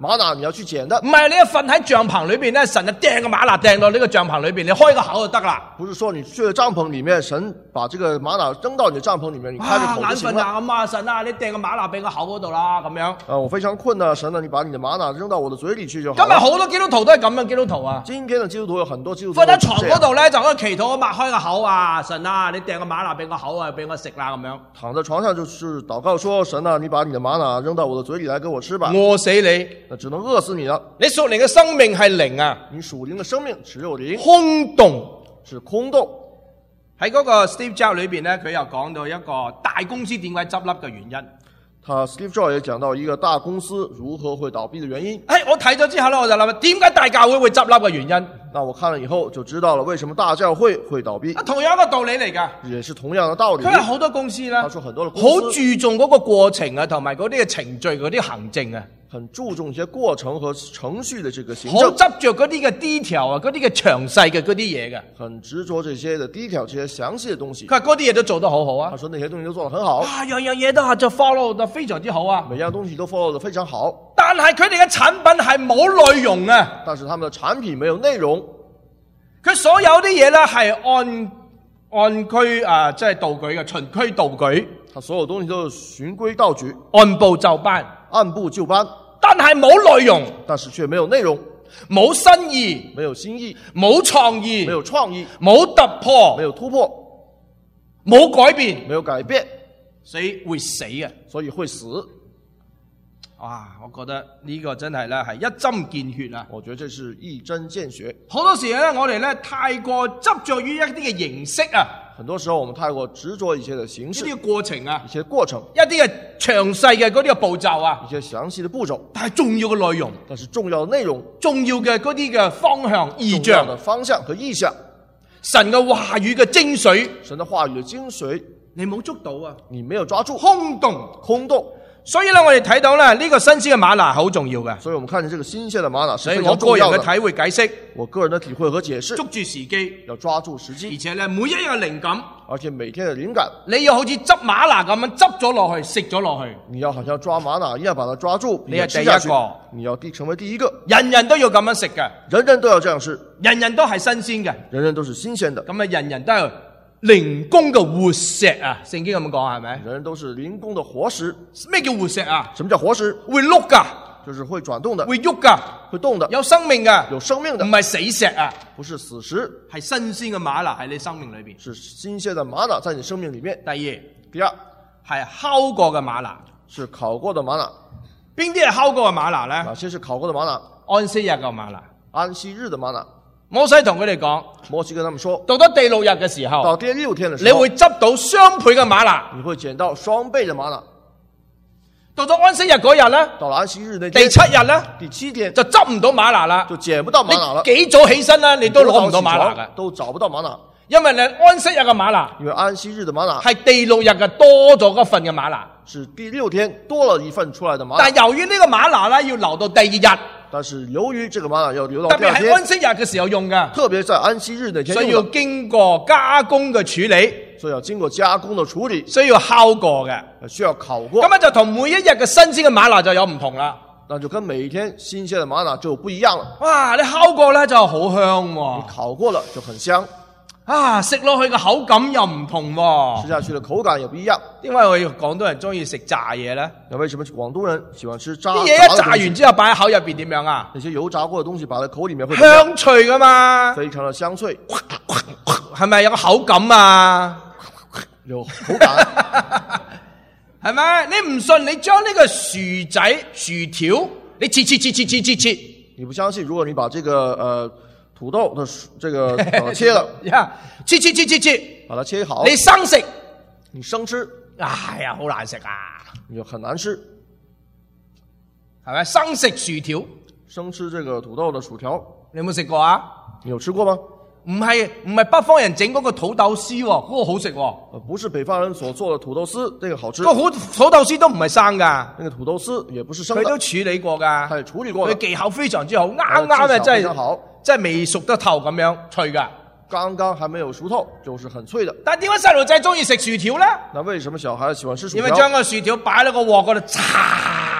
S3: 瑪拿你要去撿的
S2: 唔，係你一瞓喺帳篷裏邊咧，神就掟個瑪拿掟到呢個帳篷裏邊，你開個口就得啦。
S3: 不是說你去了帳篷裡面，神把這個瑪拿扔到你的帳篷裡面，你開個口就行了。
S2: 眼瞓啊咁啊，神啊，你掟個瑪拿俾個口嗰度啦，咁樣。
S3: 啊，我非常困啊，神啊，你把你的瑪拿扔到我的嘴裡去就好
S2: 今日
S3: 了。
S2: 好多基督徒都係咁樣，基督徒啊，
S3: 今天的基督徒有很多基督徒
S2: 瞓喺床
S3: 都是這樣
S2: 嗰度咧就喺度祈禱，擘開個口啊，神啊，你掟個瑪拿俾個口啊，俾我食啦咁樣。
S3: 躺在床上就是禱告說，神啊，你把你的瑪拿扔到我的嘴裡來給我吃吧。
S2: 餓死你！
S3: 那只能餓死你了。
S2: 你屬靈嘅生命係靈啊，
S3: 你屬靈的生命只有靈，
S2: 空洞。
S3: 是空洞。
S2: 喺嗰個 Steve Jobs 裏邊咧，佢又講到一個大公司點解執笠嘅原因。
S3: 他 Steve Jobs 也講到一個大公司如何會倒閉的原因。
S2: 誒，我睇咗之後咧，我就諗，點解大教會會執笠嘅原因？
S3: 那我看了以後就知道了為什麼大教會會倒閉。
S2: 啊，同樣一個道理嚟㗎。
S3: 也是同樣的道理。
S2: 佢係好多公司啦，
S3: 他說很多的公司
S2: 好注重嗰個過程啊，同埋嗰啲嘅程序、嗰啲行政啊，
S3: 很注重一些過程和程序的這個行
S2: 好
S3: 政，
S2: 執着嗰啲嘅 detail 啊，嗰啲嘅詳細嘅嗰啲嘢嘅。
S3: 很執着這些的 detail 這些詳細的東西。
S2: 佢話嗰啲嘢都做得好好啊
S3: 他，說那些東西都做得很好，
S2: 啊，樣樣嘢都係就 follow 得非常之好啊。
S3: 每樣東西都 follow 得非常好，
S2: 但係佢哋嘅產品係冇內容啊，
S3: 但是他們的產品沒有內容。
S2: 佢所有啲嘢咧係按按區啊，即係道具嘅循規蹈矩，
S3: 他所有東西都是循規蹈矩，
S2: 按部就班，
S3: 按部就班，
S2: 但係冇內容，
S3: 但是卻沒有內容，
S2: 冇新意，
S3: 沒有新意，
S2: 冇創意，
S3: 沒有創意，
S2: 冇突破，
S3: 沒有突破，
S2: 冇改變，
S3: 沒有改變，
S2: 所以會死嘅。
S3: 所以會死。
S2: 哇！我覺得呢個真係咧係一針見血啊！
S3: 我覺得這是一針見血。
S2: 好多時咧，我哋咧太過執着於一啲嘅形式啊，
S3: 很多時候我們太過執着一些的形式、
S2: 一啲嘅過程啊
S3: 一，些過程、
S2: 一啲嘅詳細嘅嗰啲嘅步驟啊
S3: 一，些詳細的步驟，
S2: 但係重要嘅內容、
S3: 但是重要的內容、
S2: 重要嘅嗰啲嘅方向、意象
S3: 重要的、方向和意象，
S2: 神嘅話語嘅精髓，
S3: 神的話語的精髓，
S2: 你冇捉到啊，
S3: 你沒有抓住，
S2: 空洞。
S3: 空洞。
S2: 所以咧，我哋睇到咧，呢個新鮮嘅嗎哪好重要嘅。
S3: 所以我們看見這個新鮮的嗎哪是非
S2: 所以我個
S3: 常重要的。
S2: 人嘅體會解釋，
S3: 我個人的體會和解釋，
S2: 捉住時機，
S3: 要抓住時
S2: 而
S3: 機，
S2: 且咧每一日嘅靈感，
S3: 而且每天的靈感，
S2: 你要好似執嗎哪咁樣執咗落去，食咗落去。
S3: 你要好像抓嗎哪一樣把它抓住，
S2: 你係
S3: 吃下去
S2: 第一個，
S3: 你要第成為第一個，
S2: 人人都要咁樣食嘅，
S3: 人人都要這樣吃，
S2: 人人都係新鮮嘅，
S3: 人人都是新鮮的，
S2: 咁啊，人人都係靈宮嘅活石啊！聖經咁講係咪？
S3: 人人都是靈宮的活石。
S2: 咩叫活石啊？
S3: 什麼叫活石？
S2: 會碌噶，
S3: 就是會轉動的，
S2: 會喐噶，
S3: 會動的，
S2: 有生命噶，
S3: 有生命的
S2: 唔，係死石啊，
S3: 不是死石，
S2: 係新鮮嘅嗎哪喺你生命裏邊。
S3: 是新鮮的嗎哪在你生命裡面。
S2: 第二
S3: 第二
S2: 係烤過嘅嗎哪，
S3: 是烤過的嗎哪，
S2: 邊啲係烤過嘅嗎哪咧？
S3: 哪些是烤過的嗎哪？
S2: 安息日嘅嗎哪。
S3: 安息日的嗎哪。
S2: 摩西同佢哋講，
S3: 摩西跟他們說，
S2: 到咗第六日嘅時候，
S3: 到第六天的時候，
S2: 你會執到雙倍嘅嗎哪。
S3: 你會撿到雙倍的嗎哪。
S2: 到咗安息日嗰日咧，
S3: 到了安息日那天，
S2: 第七日咧
S3: 第七天
S2: 就執唔到嗎哪啦，
S3: 就撿不到嗎哪了。
S2: 你幾早起身咧，你都攞唔到嗎哪嘅，
S3: 都找不到嗎哪，
S2: 因為你安息日嘅嗎哪
S3: 因為安息日的嗎哪
S2: 係第六日嘅多咗嗰份嘅嗎哪，
S3: 是第六天多了一份出來的嗎哪。
S2: 但係由於呢個嗎哪咧要留到第二日，
S3: 但是由於這個嗎哪要留到
S2: 特別
S3: 第二天，
S2: 係安息日嘅時候用嘅，
S3: 特別在安息日那天
S2: 所以要
S3: 用的，
S2: 經過加工嘅處理，
S3: 所以要經過加工的處理，
S2: 需要烤過嘅，
S3: 需要烤過。
S2: 咁樣就同每一日嘅新鮮嘅嗎哪就有唔同啦。
S3: 那就跟每一天新鮮的嗎哪就不一樣了。
S2: 哇！你烤過咧就好香喎、
S3: 你烤過了就很香，
S2: 啊食落去嘅口感又唔同喎、
S3: 吃下去的口感也不一樣。
S2: 點解我哋廣東人中意食炸嘢咧？
S3: 那為什麼廣東人喜歡吃炸
S2: 啲嘢一炸完之後擺喺口入邊點樣啊？
S3: 那些油炸過的東西擺在口裡面會怎麼樣？
S2: 香脆噶嘛，
S3: 非常的香脆，
S2: 係咪有個口感啊？
S3: 有口感。
S2: 係咪？你唔信，你將呢個薯仔、薯條，你切切切切切切切，
S3: 你不相信？如果你把這個呃土豆的這個把它切了，
S2: 呀，切切切切切，
S3: 把它切好，
S2: 你生食，
S3: 你生吃，
S2: 哎呀，好難食啊！
S3: 你就很難吃。
S2: 係咪？生食薯條，
S3: 生吃這個土豆的薯條，
S2: 你有冇食過啊？
S3: 你有吃過嗎？
S2: 唔係唔係北方人整嗰個土豆絲喎，嗰、個好食喎。
S3: 呃，不是北方人所做的土豆絲，這個好吃。
S2: 個好土豆絲都唔係生噶，
S3: 那個土豆絲也不是生
S2: 佢都
S3: 的，
S2: 處理過噶，
S3: 它也處理過的，
S2: 佢技巧非常之好，啱
S3: 呃
S2: 啱啊，
S3: 技巧
S2: 真係
S3: 非常好，
S2: 真係未熟得透咁樣脆噶。
S3: 剛剛還沒有熟透，就是很脆的。
S2: 但係點解細路仔中意食薯條咧？
S3: 那為什麼小孩喜歡吃薯
S2: 因為
S3: 條？
S2: 將個薯條擺喺個鑊嗰度，嚓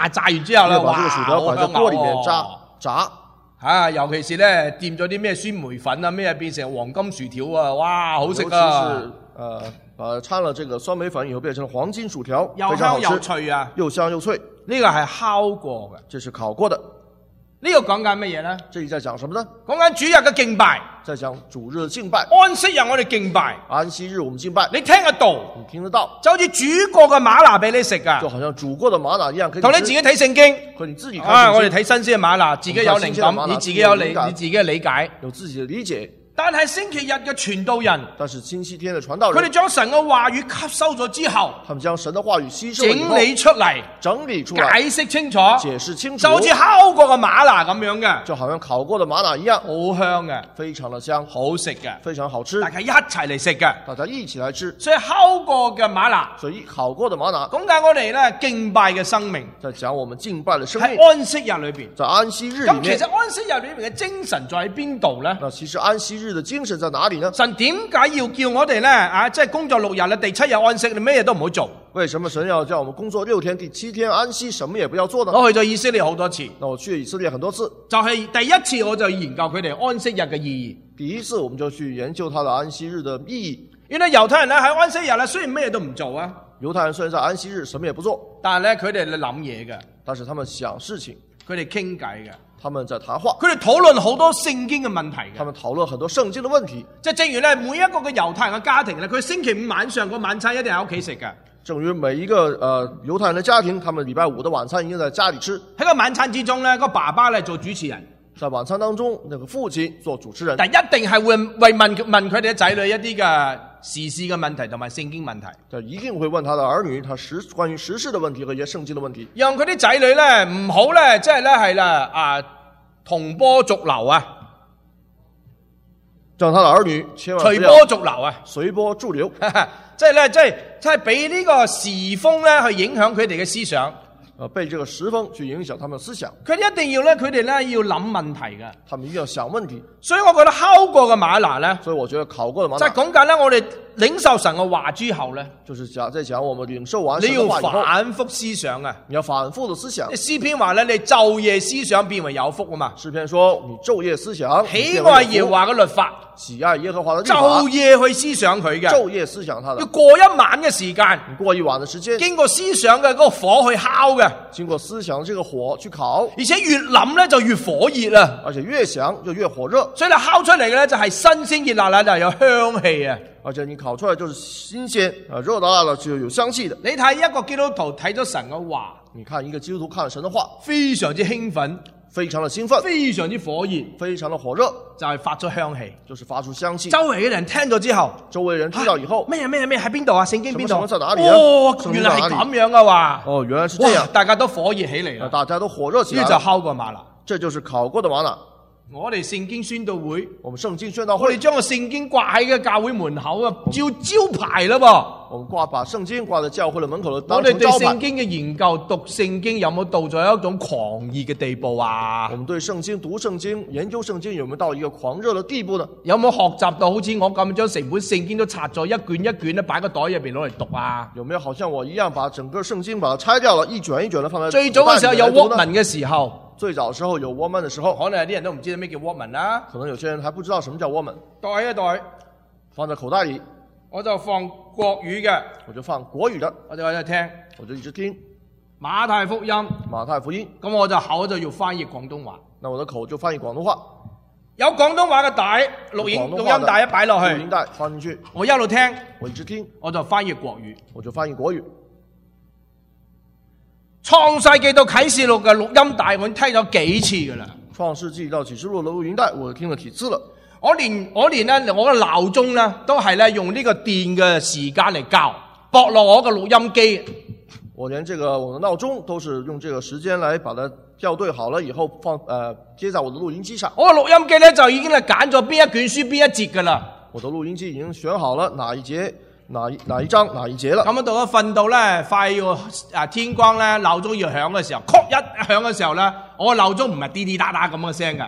S2: 炸，炸完之後咧，
S3: 要把這個薯條擺在鍋裡面炸炸。
S2: 啊，尤其是咧掂咗啲咩酸梅粉啊，咩變成黃金薯條啊，哇，好食啊！
S3: 尤其是呃，把摻了這個酸梅粉以後變成黃金薯條，
S2: 又
S3: 非常好吃，
S2: 香又脆啊！
S3: 又香又脆。
S2: 呢個係烤過嘅，
S3: 這是烤過的。
S2: 呢個講緊乜嘢咧？
S3: 這裡在講什麼呢？
S2: 講緊主日嘅敬拜，
S3: 在講主日敬拜。
S2: 安息日我哋敬拜，
S3: 安息日我們敬拜。
S2: 你聽得到？
S3: 你聽得到？
S2: 就好似煮過嘅嗎哪俾你食噶，
S3: 就好像煮過的嗎哪一樣，可以
S2: 同你自己睇聖經。
S3: 和你自己看聖經。
S2: 啊，我哋睇新鮮嘅嗎哪，自己有靈感，你自己有理，你自己嘅理解，
S3: 有自己的理解。
S2: 但係星期日嘅傳道人，
S3: 但是星期天的傳道人，
S2: 佢哋將神嘅話語吸收咗之後，
S3: 他們將神的話語吸收了以後，
S2: 整理出嚟，
S3: 整理出來，
S2: 解釋清楚，
S3: 解釋清楚，
S2: 就好似烤過嘅嗎哪咁樣嘅，
S3: 就好像烤過的嗎哪一樣，
S2: 好香嘅，
S3: 非常的香，
S2: 好食嘅，
S3: 非常好吃，
S2: 大家一齊嚟食嘅，
S3: 大家一起來吃。
S2: 所以烤過嘅嗎哪，
S3: 所以烤過的嗎哪，
S2: 講解我哋咧敬拜嘅生命，
S3: 在講我們敬拜的生命，
S2: 喺安息日裏邊，
S3: 在安息日裏面。
S2: 咁其實安息日裏邊嘅精神在喺邊度咧？
S3: 那其實安息日的精神在哪裡呢？
S2: 神點解要叫我哋咧啊？即係工作六日啦，第七日安息，你咩嘢都唔好做。
S3: 為什麼神要叫我們工作六天，第七天安息，什麼也不要做呢？
S2: 我去咗以色列好多次，
S3: 那我去了以色列很多次，
S2: 就係第一次我就研究佢哋安息日嘅意義。
S3: 第一次我們就去研究他的安息日的意義。
S2: 原來猶太人咧喺安息日咧，雖然咩嘢都唔做啊，
S3: 猶太人雖然在安息日什麼也不做，
S2: 但係咧佢哋諗嘢嘅，
S3: 但是他們想事情，
S2: 佢哋傾偈嘅，
S3: 他們在談話，
S2: 佢哋討論好多聖經嘅問題嘅。
S3: 他們討論很多聖經的問題。
S2: 即係正如咧每一個嘅猶太人嘅家庭咧，佢星期五晚上個晚餐一定喺屋企食嘅。
S3: 正如每一個呃猶太人的家庭，他們禮拜五的晚餐一定在家裡吃。
S2: 喺個晚餐之中咧，個爸爸咧做主持人，
S3: 在晚餐當中，那個父親做主持人，
S2: 但一定係會為問問佢哋嘅仔女一啲嘅時事嘅問題同埋聖經問題，
S3: 就一定會問他的兒女，他時關於時事的問題和一些聖經的問題，
S2: 讓佢啲仔女咧唔好咧，即係咧係啦啊同波逐流啊，
S3: 讓他的兒女千萬
S2: 隨波逐流啊，
S3: 隨波逐流，
S2: 即係咧即係即係俾呢個時風咧去影響佢哋嘅思想。
S3: 呃，被這個時風去影響他們的思想，
S2: 佢哋一定要咧，佢哋咧要諗問題嘅。
S3: 他們一定要想問題。
S2: 所以我覺得烤過嘅嗎哪咧，
S3: 所以我覺得烤過的嗎
S2: 就係
S3: 哪，
S2: 講緊咧，我哋領受神嘅話之後咧，
S3: 就是講在講我們領受完神
S2: 你要
S3: 的話以後，
S2: 反覆思想啊。
S3: 你要反覆的思想。
S2: 詩篇話咧，你晝夜思想變為有福啊嘛。
S3: 詩篇說你晝夜思想，
S2: 喜愛耶和華嘅律法，
S3: 喜愛耶和華的律法，
S2: 晝夜去思想佢嘅，
S3: 晝夜思想他的，
S2: 要過一晚嘅時間，
S3: 你過一晚的時間，
S2: 經過思想嘅嗰個火去烤嘅，
S3: 經過思想這個火去烤，
S2: 而且越諗咧就越火熱啊。
S3: 而且越想就越火熱，
S2: 所以你烤出嚟嘅咧就係新鮮熱辣辣，就有香氣啊。
S3: 而且你烤出來就是新鮮啊，熱辣辣的就有香氣的。
S2: 你睇一個基督徒睇咗神嘅話，
S3: 你看一個基督徒看神的話，
S2: 非常之興奮，
S3: 非常的興奮，
S2: 非常之火熱，
S3: 非常的火熱，
S2: 就係發出香氣。
S3: 就是發出香氣。
S2: 周圍嘅人聽咗之後，
S3: 周圍人知道以後，
S2: 咩咩咩喺邊度啊？聖經邊度？
S3: 什麼什麼在哪裡啊
S2: 哦，
S3: 聖經
S2: 原來係
S3: 在哪裡
S2: 咁樣啊！話
S3: 哦，原來是這樣
S2: 哇，，大家都火熱起嚟啦，
S3: 那大家都火熱起來
S2: 呢就
S3: 了，
S2: 烤過嗎哪。
S3: 這就是烤過的嗎哪。
S2: 我哋聖經宣道會，
S3: 我們聖經宣道會，
S2: 我哋將個聖經掛喺個教會門口啊，照招牌啦噃。
S3: 我們掛把聖經掛在教會的門口的
S2: 我
S3: 當
S2: 哋對聖
S3: 成招牌。
S2: 經嘅研究讀聖經有冇到咗一種狂熱嘅地步啊
S3: 我？們對聖經讀聖經研究聖經有沒有到一個狂熱的地步呢？
S2: 有冇學習到好似我咁將成本聖經都拆咗一卷一卷咧，擺個袋入邊攞嚟讀啊？
S3: 有沒有好像我一樣把整個聖經把它拆掉了，一卷一卷的放在
S2: 最早嘅時候有
S3: 口袋裡面來讀呢
S2: Walkman 嘅時候，
S3: 最早的時候有 Walkman 的時候，
S2: 可能有啲人都唔知道咩叫 Walkman 啦。
S3: 可能有些人還不知道什麼叫 Walkman，
S2: 袋一袋，
S3: 放在口袋裡，
S2: 我就放國語嘅，
S3: 我就放國語的，
S2: 我就喺度聽
S3: 我就一直聽
S2: 馬太福音，
S3: 馬太福音，
S2: 咁我就口就要翻譯廣東話。
S3: 那我的口就翻譯廣東話，
S2: 有廣東話嘅帶錄影錄
S3: 廣東話的
S2: 音帶一擺落去，
S3: 錄音帶放進去，
S2: 我一路聽，
S3: 我一直聽，
S2: 我就翻譯國語。
S3: 我就翻譯國語。
S2: 創世紀到啟示錄嘅錄音帶，我已經聽咗幾次噶啦。
S3: 創世紀到啟示錄的錄音帶，我聽了幾次了。
S2: 我連我連咧，我嘅鬧鐘咧，都係咧用呢個電嘅時間嚟校，駁落我嘅錄音機。
S3: 我連這個我的鬧鐘都是用這個時間來把它校對好了以後放，呃，接在我的錄音機上。
S2: 我嘅錄音機咧就已經係揀咗邊一卷書邊一節噶啦。
S3: 我的錄音機已經選好了哪一節、哪一哪一章、哪一節了。
S2: 咁樣到咗瞓到咧，快要啊天光咧，鬧鐘要響嘅時候，曲一響嘅時候咧，我嘅鬧鐘唔係滴滴答答咁嘅聲嘅。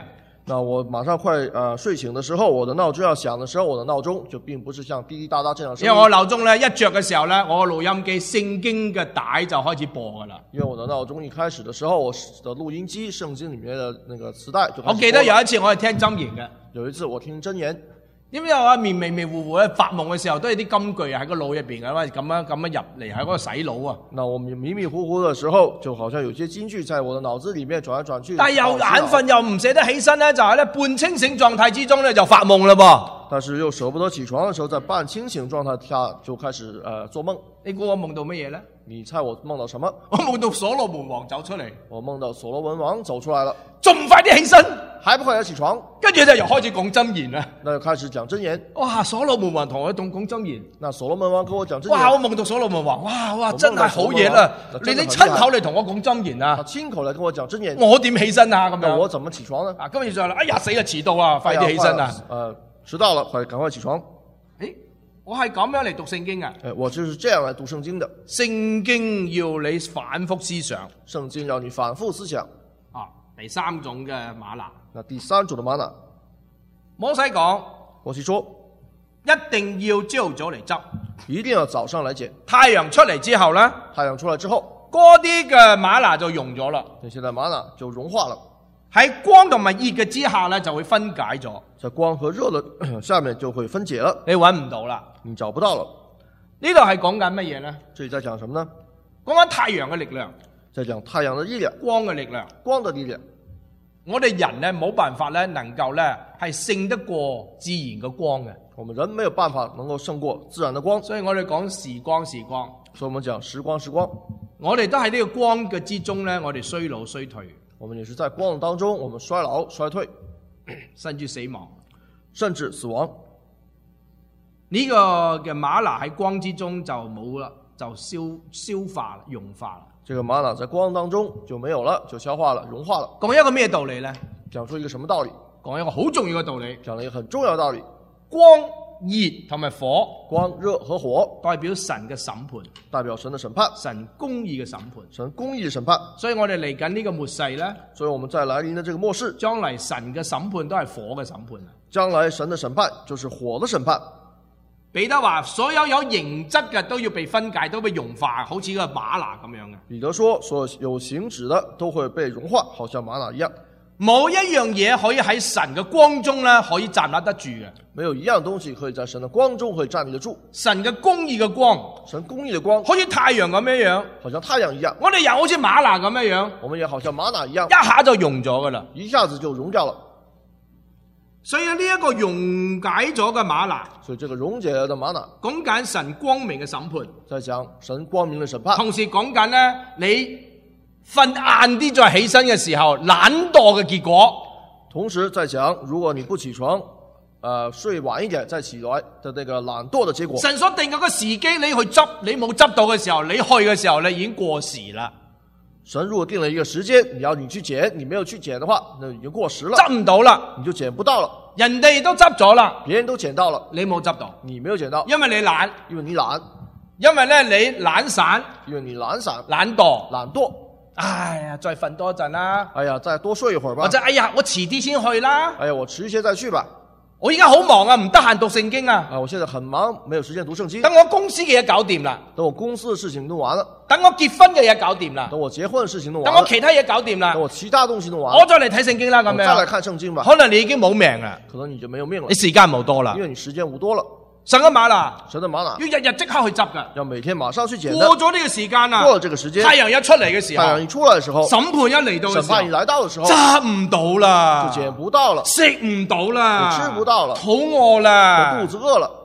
S3: 那我马上快呃睡醒的时候，我的闹钟要响的时候，我的闹钟就並不是像滴滴答答這樣的聲音。
S2: 因為我鬧鐘咧一着嘅時候咧，我錄音機聖經嘅帶就開始播㗎啦。
S3: 因為我的鬧鐘一開始的時候，我的錄音機聖經裡面的那個磁帶就開始播了。
S2: 我記得有一次我係聽箴言嘅，
S3: 有一次我聽箴言。
S2: 點解我面迷迷糊糊咧發夢嘅時候都有啲金句喺個腦入邊嘅，咁樣咁樣入嚟喺嗰個洗腦啊！
S3: 那我迷迷糊糊的時候，就好像有些金句在我的腦子裡面轉來轉去。
S2: 但係又眼瞓又唔捨得起身咧，就係咧半清醒狀態之中咧就發夢啦噃。
S3: 但是又捨不得起床的時候，在半清醒狀態下就開始呃做夢。
S2: 你估我夢到乜嘢咧？
S3: 你猜我夢到什麼？
S2: 我夢到所羅門王走出嚟。
S3: 我夢到所羅門王走出來了。
S2: 仲唔快啲起身？
S3: 還不快啲起床？
S2: 跟住就又開始講箴言啦。
S3: 那就開始講箴言。
S2: 哇！所羅門王同我講講箴言。
S3: 那所羅門王跟我講箴言。
S2: 哇！我夢到所羅門王，哇哇真係好嘢啦！你你親口嚟同我講箴言啊！
S3: 他親口嚟跟我講箴言。
S2: 我點起身啊？咁樣。
S3: 我怎麼起床呢？
S2: 啊，跟住就話哎呀死啦，遲到啊，快啲起身啊！
S3: 呃，遲到了，快趕快起床。
S2: 誒，我係咁樣嚟讀聖經啊！
S3: 誒，我就是這樣來讀聖經的。
S2: 聖經要你反覆思想。
S3: 聖經要你反覆思想。
S2: 啊，第三種嘅嗎哪。
S3: 那第三種的嗎哪，
S2: 摩西講，
S3: 摩西說，
S2: 一定要朝早嚟執，
S3: 一定要早上來撿。
S2: 太陽出嚟之後呢，
S3: 太陽出來之後，
S2: 嗰啲嘅嗎哪就溶咗啦。
S3: 那現在嗎哪就融化了。
S2: 喺光同埋熱嘅之下呢，就會分解咗。
S3: 在光和熱的下面就會分解了。
S2: 你揾唔到啦，
S3: 你找不到了。
S2: 呢度係講緊乜嘢呢？
S3: 這裡在講什麼呢？
S2: 講緊太陽嘅力量，
S3: 在講太陽的力量，
S2: 光嘅力量，
S3: 光的力量。
S2: 我哋人呢冇辦法咧，能夠咧係勝得過自然嘅光嘅。
S3: 我們人沒有辦法能夠勝過自然的光，
S2: 所以我哋講時光時光。
S3: 所以我們講時光時光。
S2: 我哋都喺呢個光嘅之中咧，我哋衰老衰退。
S3: 我們也是在光當中，我們衰老衰退，
S2: 甚至死亡，
S3: 甚至死亡。
S2: 呢個嘅嗎哪喺光之中就冇啦，就消消化啦，融化啦。
S3: 這個嗎哪在光當中就沒有了，就消化了，融化了。
S2: 講一個咩道理呢？
S3: 講出一個什麼道理？
S2: 講一個好重要嘅道理。
S3: 講了一個很重要的道理。
S2: 光、熱同埋火，
S3: 光、熱和火
S2: 代表神嘅審判，
S3: 代表神的審判，
S2: 神公義嘅審判，
S3: 神公義的審判。
S2: 所以我哋嚟緊呢個末世呢，
S3: 所以我們在來臨的這個末世，
S2: 將來神嘅審判都係火嘅審判。
S3: 將來神的審判就是火的審判。
S2: 彼得話：所有有形質嘅都要被分解，都被融化，好似個嗎哪咁樣嘅。
S3: 彼得說：所有有形質的都會被融化，好像嗎哪一樣。
S2: 冇一樣嘢可以喺神嘅光中咧，可以站立得住嘅。
S3: 沒有一樣東西可以在神的光中可以站立得住。
S2: 神嘅公義嘅光，
S3: 神公義的光，
S2: 好似太陽咁樣樣，
S3: 好像太陽一樣。
S2: 我哋又好似嗎哪咁樣樣，
S3: 我們也好像嗎哪一樣，
S2: 一下就溶咗噶啦，
S3: 一下子就溶掉了。
S2: 所以呢一個溶解咗嘅嗎哪，
S3: 所以這個溶解了的嗎哪，
S2: 講緊神光明嘅審判，
S3: 在講神光明的審判。
S2: 同時講緊呢，你瞓晏啲再起身嘅時候，懶惰嘅結果。
S3: 同時在講，如果你不起床，呃，睡晚一點再起來的那個懶惰的結果。
S2: 神所定嗰個時機，你去執，你冇執到嘅時候，你去嘅時候，你已經過時啦。
S3: 神如果定了一個時間，你要你去撿，你沒有去撿的話，那已經過時了，
S2: 執唔到啦，
S3: 你就撿不到了。
S2: 人哋都執咗啦，
S3: 別人都撿到了，
S2: 你冇執到，
S3: 你沒有撿到，
S2: 因為你懶，
S3: 因為你懶，
S2: 因為咧你懶散，
S3: 因為你懶散、
S2: 懶惰、
S3: 懶惰。
S2: 哎呀，再瞓多陣啦，
S3: 哎呀，再多睡一會兒吧。
S2: 或者哎呀，我遲啲先去啦。
S3: 哎呀，我遲些再去吧。
S2: 我而家好忙啊，唔得閒讀聖經啊。
S3: 啊，我現在很忙，沒有時間讀聖經。
S2: 等我公司嘅嘢搞掂啦，
S3: 等我公司的事情弄完了，
S2: 等我結婚嘅嘢搞掂啦，
S3: 等我結婚的事情弄完了，
S2: 等我其他嘢搞掂啦，
S3: 等我其他東西弄完了，
S2: 我再嚟睇聖經啦咁樣。
S3: 再來看聖經吧。
S2: 可能你已經冇命啦，
S3: 可能你就沒有命了，
S2: 你時間冇多啦
S3: 因，為你時間無多了。
S2: 神嘅嗎哪，
S3: 神的嗎哪
S2: 要日日即刻去執噶。
S3: 要每天馬上去撿的。
S2: 過咗呢個時間啦，
S3: 過了這個時間，
S2: 太陽一出嚟嘅時候，
S3: 太陽一出來的時候，
S2: 審判一嚟到嘅時候，
S3: 審判一來到的時候，
S2: 執唔到啦，
S3: 就撿不到了，
S2: 食唔到啦，
S3: 吃不到了，
S2: 肚餓啦，
S3: 肚子餓了。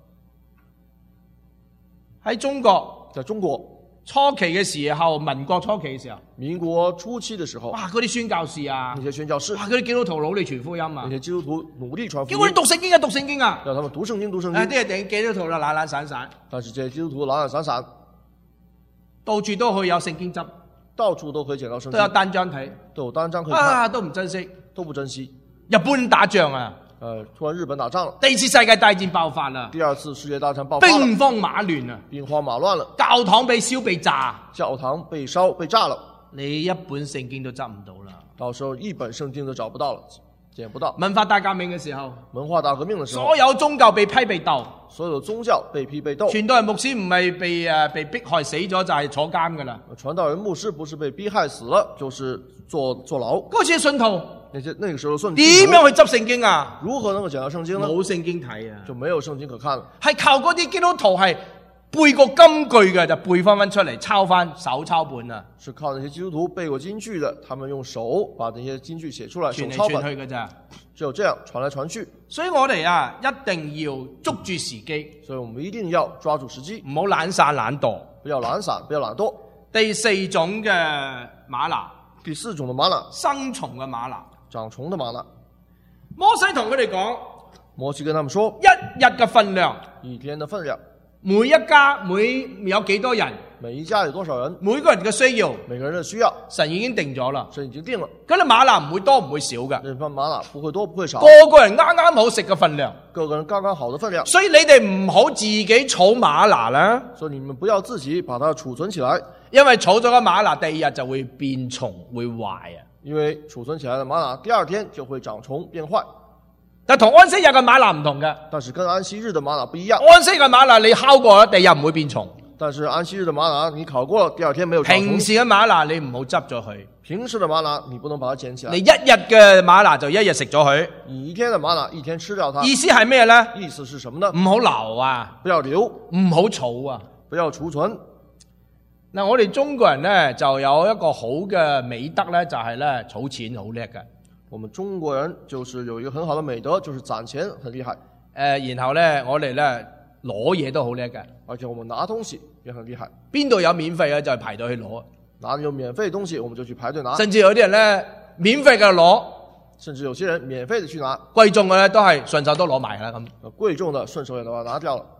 S2: 喺中國，
S3: 在中國
S2: 初期嘅時候，民國初期嘅時候，
S3: 民國初期的時候，
S2: 哇！嗰啲宣教士啊，
S3: 那些宣教士，
S2: 哇！嗰啲基督徒努力傳福音啊
S3: 那，些基督徒努力傳福
S2: 叫我哋
S3: 音，
S2: 讀聖經啊，讀聖經啊，
S3: 讓他們讀聖經，讀聖
S2: 誒
S3: 經。
S2: 啲人基督徒啦懶懶散散，
S3: 但是這些基督徒懶懶散散，
S2: 到處都可以有聖經執，
S3: 到處都可以撿到聖
S2: 都有
S3: 經，
S2: 單張睇，
S3: 都有單張可以看，
S2: 啊都唔珍惜。
S3: 都不珍惜。
S2: 日本打仗啊，
S3: 呃，突然日本打仗了，
S2: 第二次世界大戰爆發啦，
S3: 第二次世界大戰爆發了，
S2: 兵荒馬亂啊，
S3: 兵荒馬亂了，
S2: 教堂被燒被炸，
S3: 教堂被燒被炸了，
S2: 你一本聖經都執唔到啦。
S3: 到時候一本聖經都找不到了。 見不到。
S2: 文化大革命嘅時候，
S3: 文化大革命的時候，
S2: 所有宗教被批被鬥，
S3: 所有宗教被批被鬥。
S2: 傳道人牧師唔係被誒被迫害死咗就係坐監噶啦。
S3: 傳道人牧師不是被逼害死了，就是坐坐牢。
S2: 嗰次信徒
S3: 那些那個時候信徒
S2: 點樣去執聖經啊？
S3: 如何能夠講到聖經呢？
S2: 冇聖經睇啊，
S3: 就沒有聖經可看了。
S2: 係靠嗰啲基督徒係背過金句嘅就背翻翻出嚟，抄翻手抄本啊。
S3: 是靠那些基督徒背過金句的，他們用手把那些金句寫出來，手
S2: 傳嚟
S3: 抄本。
S2: 傳去嘅咋。
S3: 只有這樣傳來傳去。
S2: 所以我哋啊一定要捉住時機，
S3: 所以我們一定要抓住時機，
S2: 唔好懶散懶惰。
S3: 不要懶散，不要懶惰。
S2: 第四種嘅嗎哪，
S3: 第四種的嗎哪，
S2: 生蟲嘅嗎哪。
S3: 長蟲的嗎哪。
S2: 摩西同佢哋講，
S3: 摩西跟他們說，
S2: 一日嘅分量，
S3: 一天的分量，
S2: 每一家每有幾多人，
S3: 每一家有多少人，
S2: 每個人嘅需要，
S3: 每個人的需要，
S2: 神已經定咗啦。
S3: 神已經定了。
S2: 咁你嗎哪唔會多唔會少嘅，
S3: 這份嗎哪不會多不會少，
S2: 個個人啱啱好食嘅分量。
S3: 個個人剛剛好的分量。
S2: 所以你哋唔好自己儲嗎哪啦，
S3: 所以你們不要自己把它儲存起來，
S2: 因為儲咗個嗎哪，第二日就會變蟲會壞啊。
S3: 因為儲存起來的嗎哪第二天就會長蟲變壞。
S2: 但同安息日嘅嗎哪唔同嘅，
S3: 但是跟安息日的嗎哪不一樣。
S2: 安息日嘅嗎哪你烤過第二日唔會變蟲，
S3: 但是安息日的嗎哪你烤過了第二天沒有長蟲。
S2: 平時嘅嗎哪你唔好執咗佢，
S3: 平時的嗎哪你不能把它撿起來，
S2: 你一日嘅嗎哪就一日食咗佢。
S3: 你一天的嗎哪一天吃掉它。
S2: 意思係咩呢？
S3: 意思是什麼呢？
S2: 唔好留啊，
S3: 不要留，
S2: 唔好儲啊。
S3: 不要儲存。
S2: 嗱，我哋中國人呢，就有一個好嘅美德呢，就係呢儲錢好叻嘅。
S3: 我們中國人就是有一個很好的美德，就是攢錢很厲害。
S2: 誒，然後呢，我哋呢攞嘢都好叻嘅。
S3: 而且我們拿東西也很厲害。
S2: 邊度有免費嘅就係排隊去攞，
S3: 哪裡有免費的東西我們就去排隊拿。
S2: 甚至有啲人呢，免費嘅攞，
S3: 甚至有些人免費的去拿，
S2: 貴重嘅呢都係順手都攞埋啦咁。
S3: 貴重的順手也都把它拿掉了。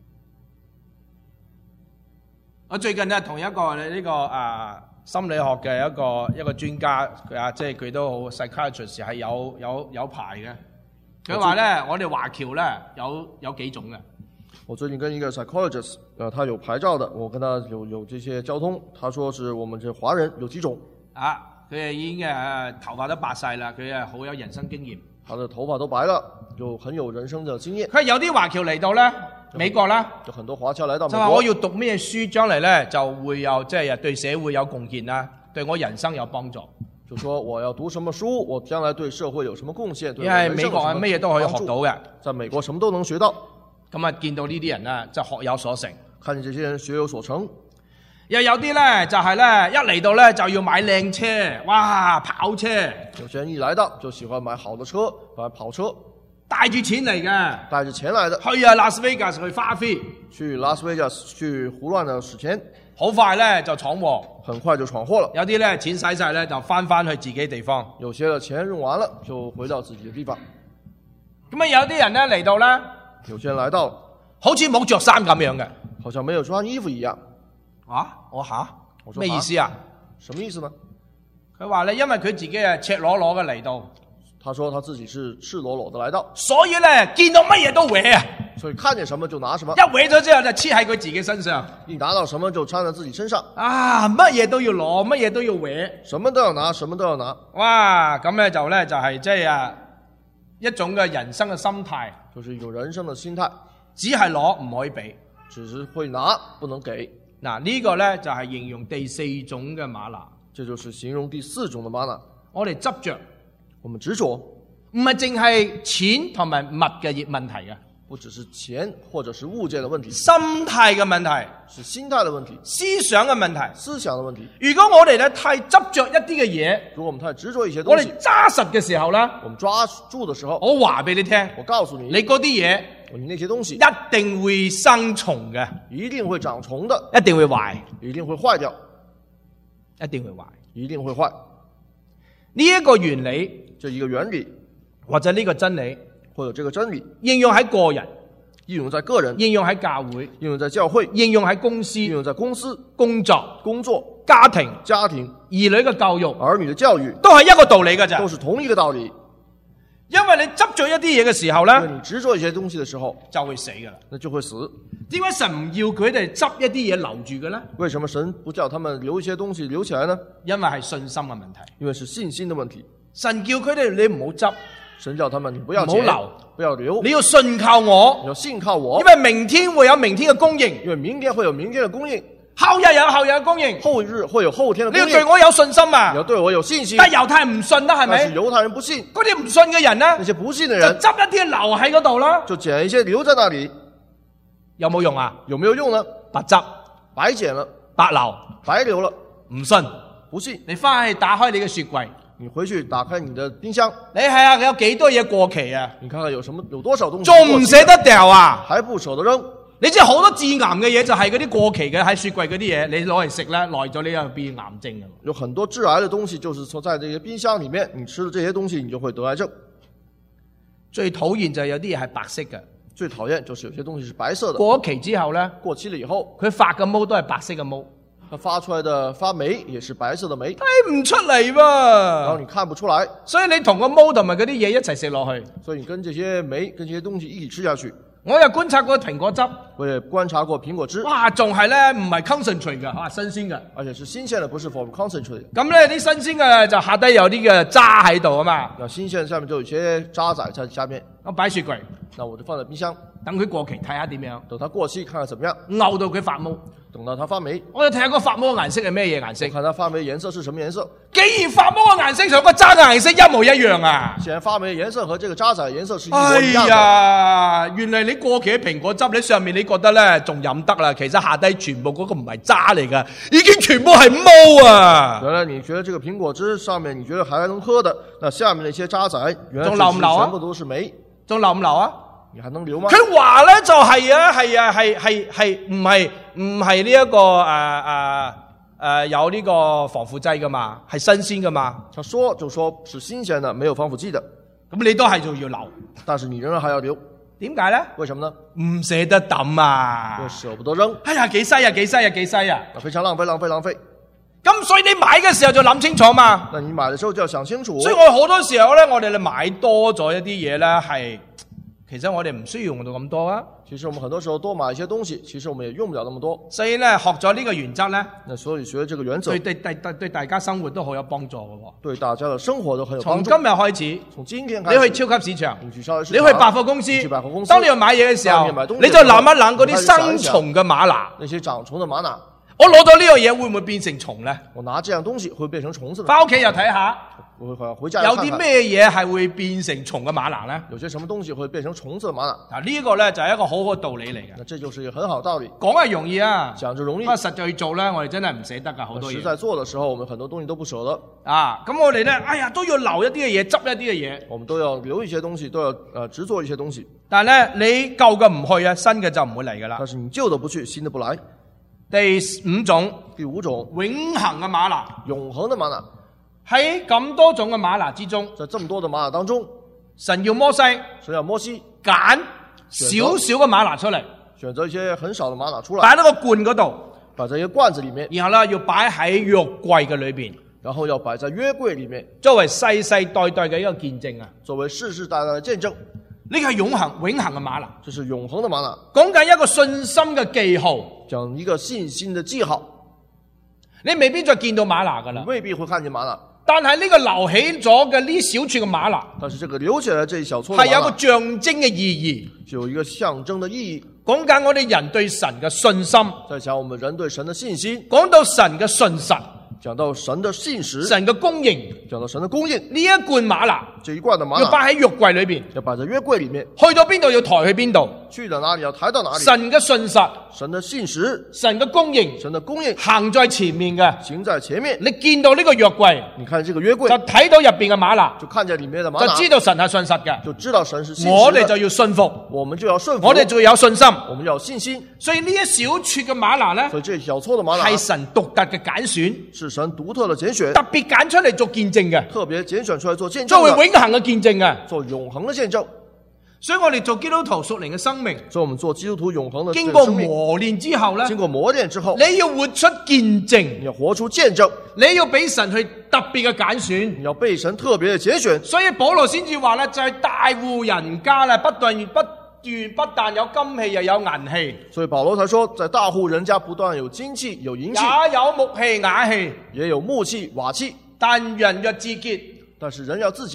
S2: 我最近呢，同一個呢、這個啊心理學嘅一個一個專家啊，即係佢都好 psychiatrist 係有有有牌嘅。佢話咧，我哋華僑咧有有幾種嘅。
S3: 我最近跟一個 psychologist，呃，他有牌照的，我跟他有有這些交通，他說是我們這華人有幾種。
S2: 啊，佢係已經誒頭髮都白晒啦，佢係好有人生經驗。
S3: 他的頭髮都白了，就很有人生的經驗。
S2: 佢有啲華僑嚟到咧美國啦，
S3: 就很多華僑來到美
S2: 就話我要讀咩書，將嚟咧就會有即係對社會有貢獻啦，對我人生有幫助。
S3: 就說我要讀什麼書，我將來對社會有什麼貢獻？對
S2: 因為美國係乜嘢都可以學到嘅，
S3: 在美國什麼都能學到。
S2: 咁啊，見到呢啲人咧就學有所成，
S3: 看見這些人學有所成。
S2: 又有啲咧就係咧一嚟到咧就要買靚車，哇跑車。
S3: 有些人一來到就喜歡買好的車，買跑車，
S2: 帶住錢嚟嘅，
S3: 帶着錢來的。
S2: 去啊拉斯維加斯去花飛，
S3: 去拉斯維加斯去胡亂的使錢，
S2: 好快咧就闖禍，
S3: 很快就闖禍了。
S2: 有啲咧錢使晒咧就翻翻去自己地方，
S3: 有些的錢用完了就回到自己的地方。
S2: 咁啊有啲人咧嚟到咧，
S3: 有些人來到
S2: 好似冇着衫咁樣嘅，
S3: 好像沒有穿衣服一樣。
S2: 啊，我吓，
S3: 我說
S2: 咩意思啊？
S3: 什麼意思呢？
S2: 佢話咧，因為佢自己啊赤裸裸嘅嚟到，
S3: 他說他自己是赤裸裸的來到，
S2: 所以咧見到乜嘢都搲啊，
S3: 所以看見什麼就拿什麼，
S2: 一搲咗之後就黐喺佢自己身上，
S3: 一拿到什麼就穿在自己身上，
S2: 啊乜嘢都要攞，乜嘢都要搲，
S3: 什麼都要拿，什麼都要拿。
S2: 哇！咁咧就咧就係即係啊一種嘅人生嘅心態，
S3: 就是一種人生的心態，
S2: 只係攞唔可以俾。
S3: 只是會拿不能給。
S2: 嗱呢個咧就係形容第四種嘅嗎哪。
S3: 這就是形容第四種的嗎哪。
S2: 我哋執着，
S3: 我們執着，
S2: 唔係淨係錢同埋物嘅問題嘅，
S3: 不只是錢或者是物件的問題，
S2: 心態嘅問題，
S3: 是心態的問題，
S2: 思想嘅問題，
S3: 思想的問題。
S2: 如果我哋咧太執着一啲嘅嘢，
S3: 如果我們太執着一些
S2: 我
S3: 東西，
S2: 哋揸實嘅時候咧，
S3: 我們抓住的時候，
S2: 我話俾你聽，
S3: 我告訴你，
S2: 你嗰啲嘢
S3: 你那些東西
S2: 一定會生蟲嘅，
S3: 一定會長蟲的，
S2: 一定會壞，
S3: 一定會壞掉，
S2: 一定會壞。
S3: 一定會壞。
S2: 呢一個原理，
S3: 這一個原理
S2: 或者呢個真理，
S3: 或者這個真理，
S2: 應用喺個人，
S3: 應用在個人，
S2: 應用喺教會，
S3: 應用在教會，
S2: 應用喺公司，
S3: 應用在公司、
S2: 工作、
S3: 工作、
S2: 家庭、
S3: 家庭、
S2: 兒女嘅教育，
S3: 兒女的教育，
S2: 都係一個道理㗎咋。
S3: 都是同一個道理。
S2: 因為你執着一啲嘢嘅時候咧，
S3: 因為你執着一些東西的時候，
S2: 就會死㗎啦。
S3: 那就會死。
S2: 點解神唔要佢哋執一啲嘢留住嘅咧？
S3: 為什麼神不叫他們留一些東西留起來呢？
S2: 因為係信心嘅問題。
S3: 因為是信心的問題。
S2: 神叫佢哋你唔好執，
S3: 神叫他們你不要
S2: 唔好
S3: 剪
S2: 留，
S3: 不要留，
S2: 你要信靠我，
S3: 你要信靠我
S2: 因，為明天會有明天嘅供應，
S3: 因為明天會有明天的供應，
S2: 後日有後日嘅供應。
S3: 後日會有後天的
S2: 你要
S3: 供應。
S2: 對我有信心啊
S3: 你！要對我有信心。
S2: 但係猶太人唔信得係咪
S3: 但是？猶太人不信，
S2: 嗰啲唔信嘅人呢，
S3: 那些不信的
S2: 就
S3: 人
S2: 執一啲留喺嗰度啦。
S3: 就剪一些留在那裡，
S2: 有冇用啊？
S3: 有沒有用呢？
S2: 白執、
S3: 白剪了，
S2: 白留，
S3: 白留了，
S2: 唔信。
S3: 不信。
S2: 你翻去打開你嘅雪櫃，
S3: 你回去打開你的冰箱，
S2: 你睇下有幾多嘢過期啊？
S3: 你看看有什麼有多少東西
S2: 仲唔
S3: 過期
S2: 捨得掉啊？
S3: 還不捨得扔。
S2: 你知好多致癌嘅嘢就係嗰啲過期嘅喺雪櫃嗰啲嘢，你攞嚟食咧，耐咗你又變癌症嘅。
S3: 有很多致癌的東西，就是說在這些冰箱裡面，你吃的這些東西，你就會得癌症。
S2: 最討厭就係有啲嘢係白色嘅，
S3: 最討厭就是有些東西是白色的，
S2: 過咗期之後咧，
S3: 過期了以後，
S2: 佢發嘅毛都係白色嘅毛，
S3: 它發出來的發霉也是白色的霉，
S2: 睇唔出嚟噃。
S3: 然後你看不出來，
S2: 所以你同個毛同埋嗰啲嘢一齊食落去。
S3: 所以你跟這些霉跟這些東西一起吃下去。
S2: 我又觀察過蘋果汁，
S3: 我也觀察過蘋果汁，
S2: 哇，仲係咧唔係 concentrate 嘅，啊新鮮嘅。
S3: 而且是新鮮的，不是 from concentrate。
S2: 咁咧啲新鮮嘅就下低有啲嘅渣喺度啊嘛，
S3: 那新鮮下面就有一些渣仔在下面，
S2: 我擺雪櫃，
S3: 那我就放在冰箱，
S2: 等佢過期睇下點樣，
S3: 等它過期看看怎麼樣，
S2: 漚到佢發毛。
S3: 等到它發霉，
S2: 我要睇下個發毛嘅顏色係咩嘢顏色。
S3: 看它發霉顏色是什麼顏色。
S2: 既然發毛嘅顏色同個渣嘅顏色一模一樣啊！
S3: 既然發霉顏色和這個渣仔顏色是一模
S2: 哎
S3: 一樣的，
S2: 呀，原來你過期嘅蘋果汁，你上面你覺得咧仲飲得啦，其實下低全部嗰個唔係渣嚟噶，已經全部係毛啊！
S3: 原來你覺得這個蘋果汁上面你覺得還能喝的，那下面那些渣仔原來
S2: 仲流唔流啊
S3: 全部都是霉，
S2: 仲流唔流啊？
S3: 你還能留嗎？
S2: 佢話咧就係啊，係啊，係係係唔係唔係呢一個誒誒誒有呢個防腐劑噶嘛，係新鮮噶嘛。
S3: 他說就說是新鮮的，沒有防腐劑的，
S2: 咁你都係仲要留，
S3: 但是你仍然還要留，
S2: 點解咧？
S3: 為什麼呢？
S2: 唔捨得抌啊！
S3: 又捨不得扔，
S2: 哎呀，幾犀啊，幾犀啊，幾犀啊！
S3: 那非常浪費，浪費，浪費。
S2: 咁所以你買嘅時候就諗清楚嘛。
S3: 那你買的時候就要想清楚。
S2: 所以我好多時候咧，我哋咧買多咗一啲嘢咧，係其實我哋唔需要用到咁多啊。
S3: 其實我們很多時候多買一些東西，其實我們也用不了那麼多。
S2: 所以咧，學咗呢個原則咧，
S3: 那所以學這個原則
S2: 對對對對對大家生活都好有幫助嘅喎。
S3: 對大家的生活都很有幫助。
S2: 從今日開始，
S3: 從今天開始，
S2: 你去超級市場，
S3: 你去超級市
S2: 你
S3: 場，
S2: 去百貨公司，
S3: 你去百貨公司，
S2: 當你要買嘢嘅時候，
S3: 當你買東西嘅時候
S2: 你就諗一諗嗰啲生蟲嘅馬拿。
S3: 那些長蟲的馬拿，
S2: 我攞到呢樣嘢會唔會變成蟲咧？
S3: 我拿這樣東西會變成蟲子呢？
S2: 翻屋企又睇下，
S3: 我會回家
S2: 有
S3: 看看
S2: 啲咩嘢係會變成蟲嘅馬拿咧？
S3: 有些什麼東西會變成蟲子的馬拿？
S2: 嗱，呢個咧就係一個好好嘅道理嚟嘅。
S3: 那這就是一個很好的道理。
S2: 講係容易啊，
S3: 講就容易
S2: 不過實際去做咧，我哋真係唔捨得噶，好多嘢。
S3: 實在做的時候，我們很多東西都不捨得，
S2: 啊，咁我哋咧，哎呀，都要留一啲嘅嘢，執一啲嘅嘢。
S3: 我們都要留一些東西，都要呃執做一些東西。
S2: 但係咧，你舊嘅唔去啊，新嘅就唔會嚟噶啦
S3: 但。是你舊的不去，新的不來。
S2: 第五種，
S3: 第五種，
S2: 永恆嘅馬拿。
S3: 永恆的馬拿，
S2: 喺咁多種嘅馬拿之中，
S3: 在這麼多的馬拿當中，
S2: 神要摩西
S3: 神要摩西
S2: 揀少少嘅馬拿出嚟，
S3: 選擇一些很少的馬拿出來，
S2: 擺喺個罐嗰度，
S3: 擺在一個罐子裡面，
S2: 然後咧要擺喺約櫃嘅裏邊，
S3: 然後要擺在約櫃裡面，
S2: 作為世世代代嘅一個見證啊！
S3: 作為世世代代的見證。
S2: 呢個係永恆永恆嘅馬拿，
S3: 這是永恆的馬拿，
S2: 講緊一個信心嘅記號。
S3: 講一個信心的記號。
S2: 你未必再見到馬拿噶啦，
S3: 未必會看見馬拿，
S2: 但係呢個留起咗嘅呢小處嘅馬拿，
S3: 但是這個留起來這一小撮的馬拿
S2: 係有個象徵嘅意義，
S3: 就有一個象徵的意義。
S2: 講緊我哋人對神嘅信心，
S3: 在講我們人對神的信心，
S2: 講到神嘅信實，
S3: 講到神的信實，
S2: 神嘅供應。
S3: 講到神的供應。
S2: 呢一罐馬拿
S3: 這一罐的馬拿
S2: 要擺喺約櫃裏邊，
S3: 要擺在約櫃裡面，
S2: 去到邊度要抬去邊度。
S3: 去到哪裡要抬到哪裡。
S2: 神嘅信實，
S3: 神的信實，
S2: 神嘅供應，
S3: 神的供應
S2: 行在前面嘅。
S3: 行在前面。
S2: 你見到呢個約櫃，
S3: 你看這個約櫃，
S2: 就睇到入邊嘅馬拿，
S3: 就看見裡面的馬
S2: 就
S3: 拿，
S2: 知道神係信實嘅。
S3: 就知道神是信實的。
S2: 我哋就要信服，
S3: 我們就要順服，
S2: 我哋就要有信心。
S3: 我們要有信心。
S2: 所以呢一小撮嘅馬拿呢，
S3: 所以這小撮的馬拿
S2: 係神獨特嘅揀選，
S3: 是神獨特的揀選，
S2: 特別揀出嚟做見證嘅，
S3: 特別揀選出來做見證的，
S2: 作為永恆嘅見證嘅。
S3: 做永恆的見證。
S2: 所以我哋做基督徒屬靈嘅生命，
S3: 所以我們做基督徒永恆的
S2: 經過
S3: 生命
S2: 磨練之後呢，
S3: 經過磨練之後，
S2: 你要活出見證，
S3: 你要活出見證，
S2: 你要俾神去特別嘅揀選。
S3: 你要被神特別的揀選。
S2: 所以保羅先至話咧，就係大戶人家咧，不斷不斷不但有金器，又有銀器，
S3: 所以保羅才說，在大戶人家不斷有金器、有銀器，
S2: 也有木器瓦器，
S3: 也有木器瓦器。
S2: 但人若自潔，
S3: 但是人要自潔，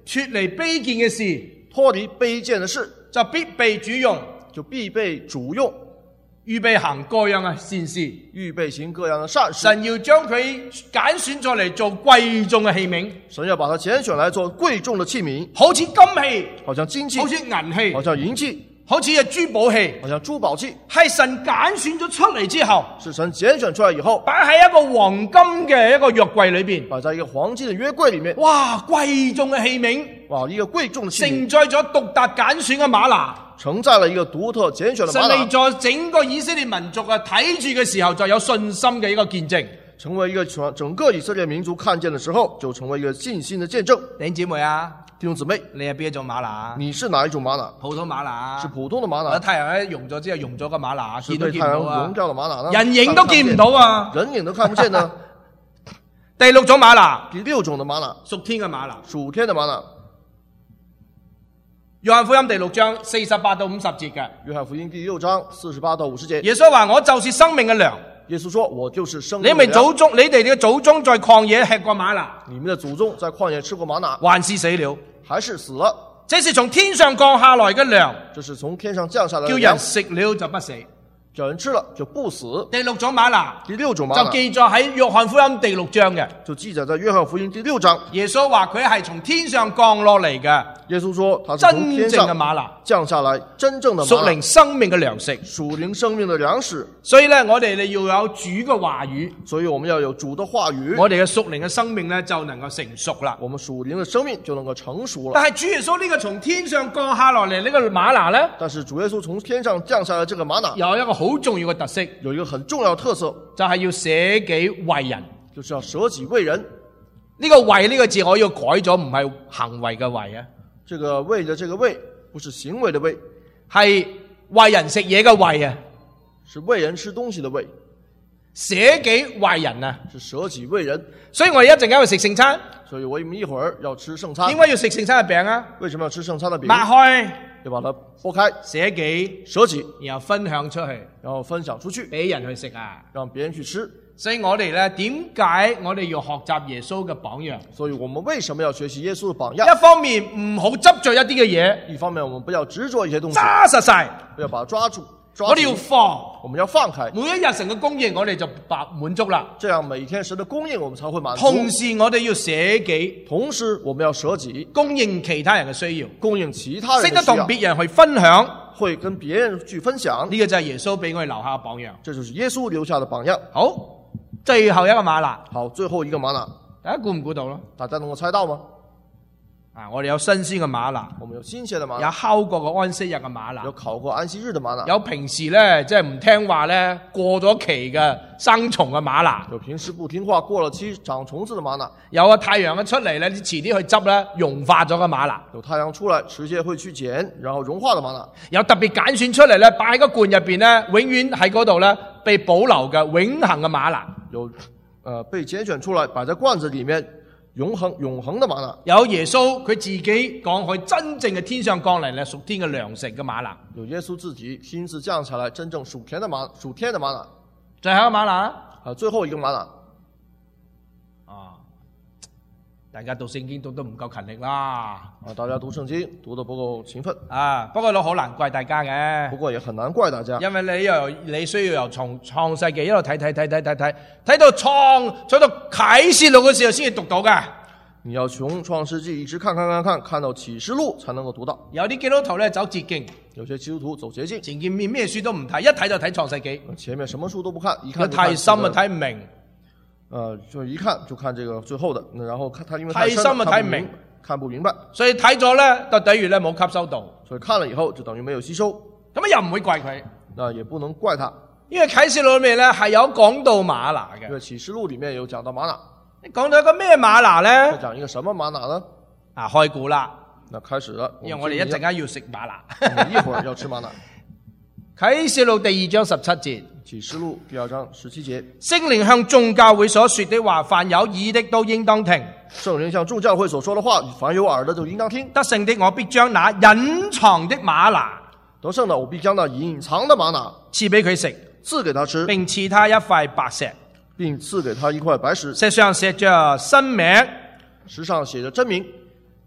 S2: 脫離卑賤嘅事，
S3: 脫離卑賤的事，
S2: 就必被主用，
S3: 就必被主用，
S2: 預備行各樣嘅善事。
S3: 預備行各樣的善事。
S2: 神要將佢揀選咗嚟做貴重嘅器皿，
S3: 神要把它揀選來做貴重的器皿，
S2: 好似金器，
S3: 好像金器，
S2: 好似銀器，
S3: 好像銀器，
S2: 好似係珠寶器，
S3: 好像珠寶器。
S2: 係神揀選咗出嚟之後，
S3: 是神揀選出來以後，
S2: 擺喺一個黃金嘅一個約櫃裏邊，
S3: 擺在一個黃金的約櫃裏面。
S2: 哇，貴重嘅器皿，
S3: 哇，一個貴重的器皿，
S2: 承載咗獨特揀選嘅嗎哪。
S3: 承載了一個獨特揀選的
S2: 神
S3: 嗎哪，
S2: 嚟在整個以色列民族啊睇住嘅時候，就有信心嘅一個見證。
S3: 成為一個全整個以色列民族看見的時候，就成為一個信心的見證。
S2: 弟兄姊妹啊，
S3: 弟兄姊妹，
S2: 你係邊一種嗎哪？
S3: 你是哪一種嗎哪？
S2: 普通嗎哪，
S3: 是普通的嗎哪，
S2: 或者太陽咧溶咗之後溶咗個嗎哪，
S3: 是
S2: 見都
S3: 被太陽
S2: 見唔到啊
S3: 融，掉的嗎哪呢？
S2: 人影都見唔到啊。
S3: 人影都看不見呢。
S2: 第六種嗎哪，
S3: 第六種的嗎哪，
S2: 屬天嘅嗎哪。
S3: 屬天的嗎哪。
S2: 約翰福音第六章四十八到五十節嘅，
S3: 約翰福音第六章四十八到五十節，
S2: 耶穌話：我就是生命嘅糧。
S3: 耶穌說：我就是生命
S2: 你
S3: 的糧。
S2: 們祖宗，你哋嘅祖宗在曠野吃過嗎哪，
S3: 你們的祖宗在曠野吃過嗎哪，
S2: 還是死了？
S3: 還是死了？
S2: 這是從天上降下來嘅糧，
S3: 這是從天上降下來的
S2: 叫
S3: 糧，
S2: 人食了就不死。
S3: 叫人吃了就不死。
S2: 第六種嗎哪
S3: 第六種嗎哪
S2: 就記載喺約翰福音第六章嘅。
S3: 就記載在約翰福音第六章。
S2: 耶穌話佢係從天上降落嚟嘅
S3: 耶穌說他是從
S2: 真
S3: 天上
S2: 正嘅嗎哪，
S3: 降下來，真正的
S2: 屬
S3: 嗎哪，
S2: 靈生命嘅糧食。
S3: 屬靈生命的糧食。
S2: 所以咧，我哋你要有主嘅話語，
S3: 所以我們要有主的話語，
S2: 我哋嘅屬靈嘅生命咧就能夠成熟啦。
S3: 我們屬靈的生命就能夠成熟了。
S2: 但係主耶穌呢個從天上降下落嚟呢個嗎哪咧，
S3: 但是主耶穌從天上降下來這個嗎哪，
S2: 有一個好重要嘅特色，
S3: 有一個很重要的特色，
S2: 就係要捨己為人。
S3: 就是要捨己為人。
S2: 呢個為呢個字我要改咗，唔係行為嘅為啊，
S3: 這個為的這個為，不是行為的為，
S2: 係為人食嘢嘅為啊，
S3: 是為人吃東西的為，
S2: 捨己為人啊。
S3: 是捨己為人。
S2: 所以我哋一陣間去食聖餐，
S3: 所以我們一會兒要吃聖餐。
S2: 點解要食聖餐嘅餅啊？
S3: 為什麼要吃聖餐的餅？
S2: 擘開，
S3: 要把它剝開，
S2: 捨己，
S3: 捨己，
S2: 然後分享出去，
S3: 然後分享出去，
S2: 俾人去食啊。
S3: 讓別人去吃。
S2: 所以我哋咧，點解我哋要學習耶穌嘅榜樣？
S3: 所以我們為什麼要學習耶穌的榜樣？
S2: 一方面唔好執着一啲嘅嘢，
S3: 一方面我們不要執着一些東西，
S2: 揸實晒，
S3: 不要把它抓住，抓
S2: 我哋要
S3: 緊，
S2: 放。
S3: 我們要放開。
S2: 每一日神嘅供應，我哋就白滿足啦。
S3: 這樣每天神的供應，我們才會滿足。
S2: 同時，我哋要捨己，
S3: 同時我們要捨己，
S2: 供應其他人嘅需要，
S3: 供應其他人
S2: 識得同
S3: 的需要，
S2: 別人去分享。
S3: 會跟別人去分享。
S2: 呢個就係耶穌俾我哋留下嘅榜樣。
S3: 這就是耶穌留下的榜樣。
S2: 好，最後一個嗎哪，
S3: 好，最後一個嗎哪，
S2: 大家估唔估到咯？
S3: 大家能夠猜到嗎？
S2: 啊，我哋有新鮮嘅嗎哪，
S3: 我們有新鮮的嗎
S2: 有
S3: 哪，
S2: 烤過嘅安息日嘅嗎哪
S3: 有，烤過安息日的嗎哪，
S2: 有平時咧即係唔聽話咧過咗期嘅生蟲嘅嗎哪，
S3: 有平時不聽話過了期長蟲子的嗎哪，
S2: 有個太陽一出嚟咧，你遲啲去執咧融化咗嘅嗎哪，
S3: 有太陽出來直接會去撿，然後融化的嗎哪，
S2: 有特別揀選出嚟咧擺喺個罐入邊咧，永遠喺嗰度咧被保留嘅永恆嘅嗎哪。
S3: 有呃被揀選出來擺在罐子裏面永恆永恆的嗎哪，
S2: 有耶穌佢自己講佢真正嘅天上降嚟咧屬天嘅糧食嘅嗎哪。
S3: 有耶穌自己親自降下來真正屬天的嗎屬天的嗎哪，
S2: 最後一個嗎哪
S3: 啊最後一個嗎哪，
S2: 啊，大家讀聖經讀得唔夠勤力啦。
S3: 啊大家讀聖經讀得不夠勤奮，
S2: 啊，不過都好難怪大家嘅
S3: 不。過也很難怪大家，
S2: 因為你由你需要由從創世紀一路睇睇睇睇睇睇睇到創睇到啟示錄嘅時候先至讀到嘅。
S3: 你要從創世紀一直看看看看看到啟示錄才能夠讀到。
S2: 有啲基督徒咧走捷徑，
S3: 有些基督徒走捷徑，
S2: 前見面咩書都唔睇，一睇就睇創世紀，
S3: 前面什麼書都不看，一看
S2: 佢
S3: 就看
S2: 太深啊
S3: 這個
S2: 睇唔明，
S3: 呃，就一看就看這個最後的，然後看他因為
S2: 太
S3: 深了
S2: 深啊睇唔明，
S3: 看不明白，
S2: 所以睇咗咧就等於咧冇吸收到，
S3: 所以看了以後就等於沒有吸收，
S2: 咁啊又唔會怪佢，
S3: 那也不能怪他，
S2: 因為啟示錄裏面咧係有講到嗎哪嘅。
S3: 因為啟示錄裡面有講到嗎哪，
S2: 講到一個咩嗎哪咧？
S3: 再講一個什麼嗎哪呢？
S2: 啊，開估啦，
S3: 那開始了，
S2: 因為我哋一陣間要食嗎哪。
S3: 我們一會兒要吃嗎哪。
S2: 啟示錄第二章十七節，
S3: 啟示錄第二章十七節，
S2: 聖靈向眾教會所說的話，凡有耳的都應當聽。
S3: 聖靈向眾教會所說的話，凡有耳的就應當聽。
S2: 得勝的我必將那隱藏的嗎哪
S3: 得勝的我必將那隱藏的嗎哪
S2: 賜俾佢食，
S3: 賜給他吃，
S2: 並賜他一塊白石，
S3: 並賜給他一塊白石，
S2: 石上寫着新名，
S3: 石上寫着真名。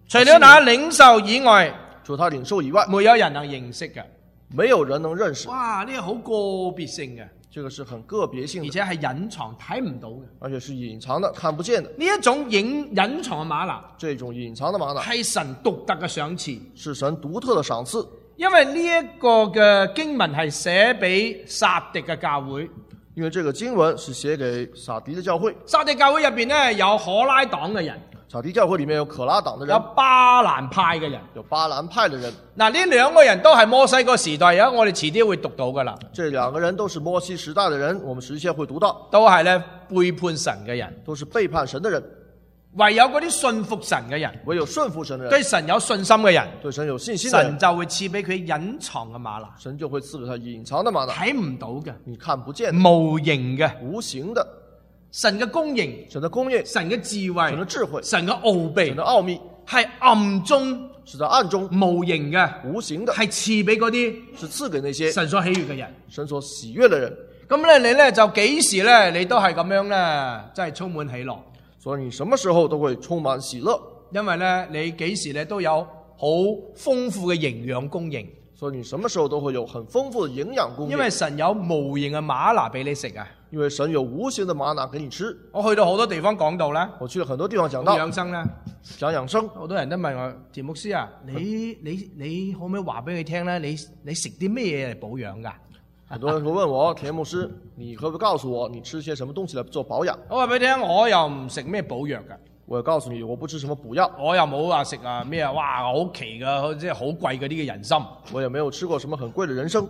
S2: 除了那領袖以外，
S3: 除他領袖以外，
S2: 沒有人能認識嘅。
S3: 沒有人能認識。
S2: 哇！呢個好個別性嘅，
S3: 這個是很個別性的，
S2: 而且係隱藏睇唔到嘅。
S3: 而且是隱藏的，看不見的。
S2: 呢一種隱隱藏嘅嗎哪，
S3: 這種隱藏的嗎哪
S2: 係神獨特嘅賞賜，
S3: 是神獨特的賞賜。
S2: 因為呢一個嘅經文係寫俾撒狄嘅教會。
S3: 因為這個經文是寫給撒狄的教會。
S2: 撒狄教會入邊咧有可拉黨嘅人，
S3: 撒狄教會裡面有可拉黨的人，
S2: 有巴蘭派嘅人。
S3: 有巴蘭派的人。
S2: 嗱，呢兩個人都係摩西個時代，而家我哋遲啲會讀到噶啦。
S3: 這兩個人都是摩西時代的人，我們時期會讀到，
S2: 都係咧背叛神嘅人，
S3: 都是背叛神的人。
S2: 唯有嗰啲信服神嘅人，
S3: 唯有順服神的人，
S2: 對神有信心嘅人，
S3: 對神有信心的人，
S2: 神就會賜俾佢隱藏嘅嗎哪，
S3: 神就會賜給他隱藏的嗎哪，
S2: 睇唔到嘅，
S3: 你看不見的，
S2: 無形嘅，
S3: 無形的，
S2: 神嘅公義，
S3: 神的公義，
S2: 神嘅智慧，
S3: 神的智慧，
S2: 神嘅奧秘，
S3: 神的奧秘，
S2: 係暗中
S3: 是在暗中
S2: 無形嘅，
S3: 無形的，
S2: 係賜俾嗰啲
S3: 是賜給那些
S2: 神所喜悅嘅人。
S3: 神所喜悅的人。
S2: 咁咧，你咧就幾時咧，你都係咁樣咧，真係充滿喜樂。
S3: 所以你什麼時候都會充滿喜樂，
S2: 因為咧你幾時咧都有好豐富嘅營養供應。
S3: 所以你什麼時候都會有很豐富的營養供應。
S2: 因為神有無形嘅嗎哪俾你食啊！
S3: 因為神有無形的嗎哪給你吃。
S2: 我去到好多地方講道啦，
S3: 我去了很多地方講到
S2: 養生啦，
S3: 講養生，
S2: 好多人都問我田牧師啊，你你你可唔可以話俾佢聽咧？你你食啲咩嘢嚟保養㗎？
S3: 很多人會問我田牧師，你可不可以告訴我你吃些什麼東西來做保養？
S2: 我話俾你聽，我又唔食咩補藥㗎。
S3: 我要告訴你，我不吃什麼補藥，
S2: 我又冇話食啊咩啊，哇好奇㗎，即係好貴嗰啲嘅人參。
S3: 我也沒有吃過什麼很貴的人參。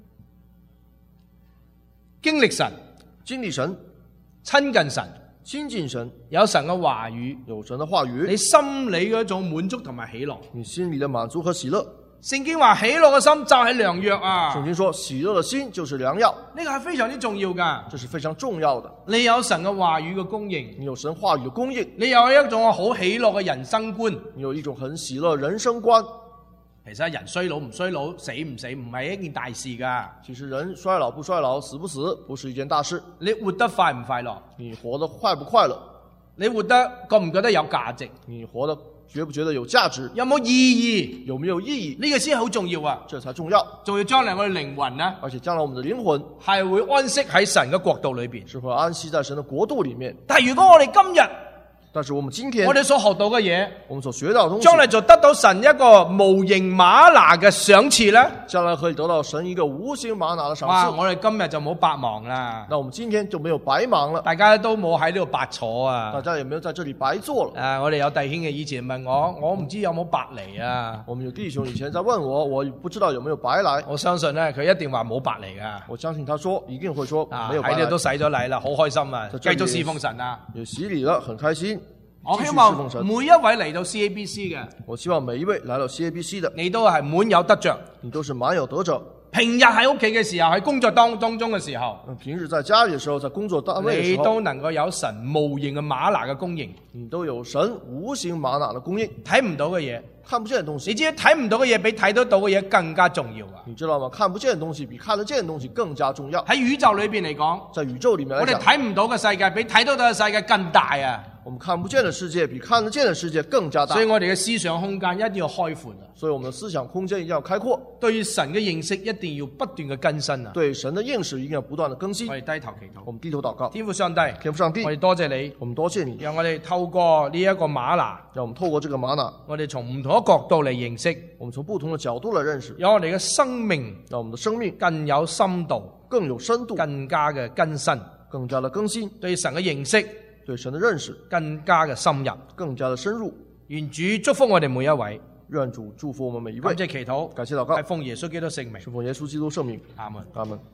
S2: 經歷神，
S3: 經歷神，
S2: 親近神，
S3: 親近神，
S2: 有神嘅話語，
S3: 有神的話語，
S2: 你心裏嗰種滿足同埋喜樂。
S3: 你心裏的滿足和喜樂。
S2: 聖經話喜樂嘅心就係良藥啊！
S3: 聖經說喜樂的心就是良藥，
S2: 呢個係非常之重要㗎。
S3: 這是非常重要的。
S2: 你有神嘅話語嘅供應，
S3: 你有神話語的供應，
S2: 你有一種好喜樂嘅人生觀。
S3: 你有一種很喜樂人生觀。
S2: 其實人衰老唔衰老，死唔死唔係一件大事㗎。
S3: 其實人衰老不衰老，死不死，不是一件大事。
S2: 你活得快唔快樂？
S3: 你活得快不快樂？
S2: 你活得覺唔覺得有價值？
S3: 你活得覺不覺得有價值？
S2: 有冇意義？
S3: 有沒有意義？
S2: 呢個先係好重要啊！
S3: 這才重要。
S2: 仲要將來我哋靈魂呢，
S3: 而且將來我們的靈魂
S2: 係會安息喺神嘅國度裏邊，
S3: 是會安息在神的國度裡面。
S2: 但係如果我哋今日，
S3: 但是我們今天
S2: 我哋所學到嘅嘢，
S3: 我們所學到的東西，
S2: 將來就得到神一個無形嗎哪嘅賞賜咧。
S3: 將來可以得到神一個無形嗎哪的賞
S2: 哇！
S3: 賜。
S2: 我哋今日就冇白忙啦，
S3: 那我們今天就沒有白忙了，
S2: 大家都冇喺呢度白坐啊。
S3: 大家也沒有在這裡白做了。
S2: 誒，我哋有弟兄嘅以前問我，我唔知有冇白嚟啊。
S3: 我們有弟兄以前在問我，我不知道有沒有白來。
S2: 我相信咧，佢一定話冇白嚟噶。
S3: 我相信他說一定會說
S2: 啊，
S3: 沒有白來。
S2: 喺呢度都洗咗禮啦，好開心啊！繼續侍奉神啊！
S3: 有洗禮了，很開心。
S2: 我希望每一位嚟到 C A B C 嘅，
S3: 我希望每一位來到 C A B C 的，
S2: 你都係滿有得着。
S3: 你都是滿有得着。
S2: 平日喺屋企嘅時候，喺工作當當中嘅時候，
S3: 平日在家裡嘅時候，在工作單位嘅時候，
S2: 你都能夠有神無形嘅嗎哪嘅供應，
S3: 你都有神無形嗎哪嘅供應，
S2: 睇唔到嘅嘢，
S3: 看不見嘅東西。
S2: 你知睇唔到嘅嘢比睇得到嘅嘢更加重要啊！
S3: 你知道嗎？看不見嘅東西比看得見嘅東西更加重要。
S2: 喺宇宙裏邊嚟講，
S3: 在宇宙裡面來講，
S2: 我哋睇唔到嘅世界比睇得到嘅世界更大啊！
S3: 我們看不見的世界比看得見的世界更加大，
S2: 所以我哋嘅思想空間一定要開闊啊！
S3: 所以我們的思想空間一定要開闊，
S2: 對神嘅認識一定要不斷嘅更新啊！
S3: 對神的認識一定要不斷的更新。
S2: 我哋低頭祈禱，
S3: 我們低頭禱告，
S2: 天父上帝，
S3: 天父上帝，
S2: 我哋多謝你，
S3: 我們多謝你，
S2: 讓我哋透過呢一個嗎哪，
S3: 讓我們透過這個嗎哪，
S2: 我哋從唔同嘅角度嚟認識，
S3: 我們從不同的角度來認識，
S2: 讓我哋嘅生命，
S3: 讓我們的生命
S2: 更有深度，
S3: 更有深度，
S2: 更加嘅更新，
S3: 更加的更新，
S2: 對神嘅認識，
S3: 對神的認識
S2: 更加嘅深入，
S3: 更加的深入。
S2: 願主祝福我哋每一位，
S3: 願主祝福我們每一位。
S2: 感謝祈禱，
S3: 感謝禱告，
S2: 係奉耶穌基督聖名，
S3: 是奉耶穌基督聖名。
S2: 阿門。
S3: 阿門。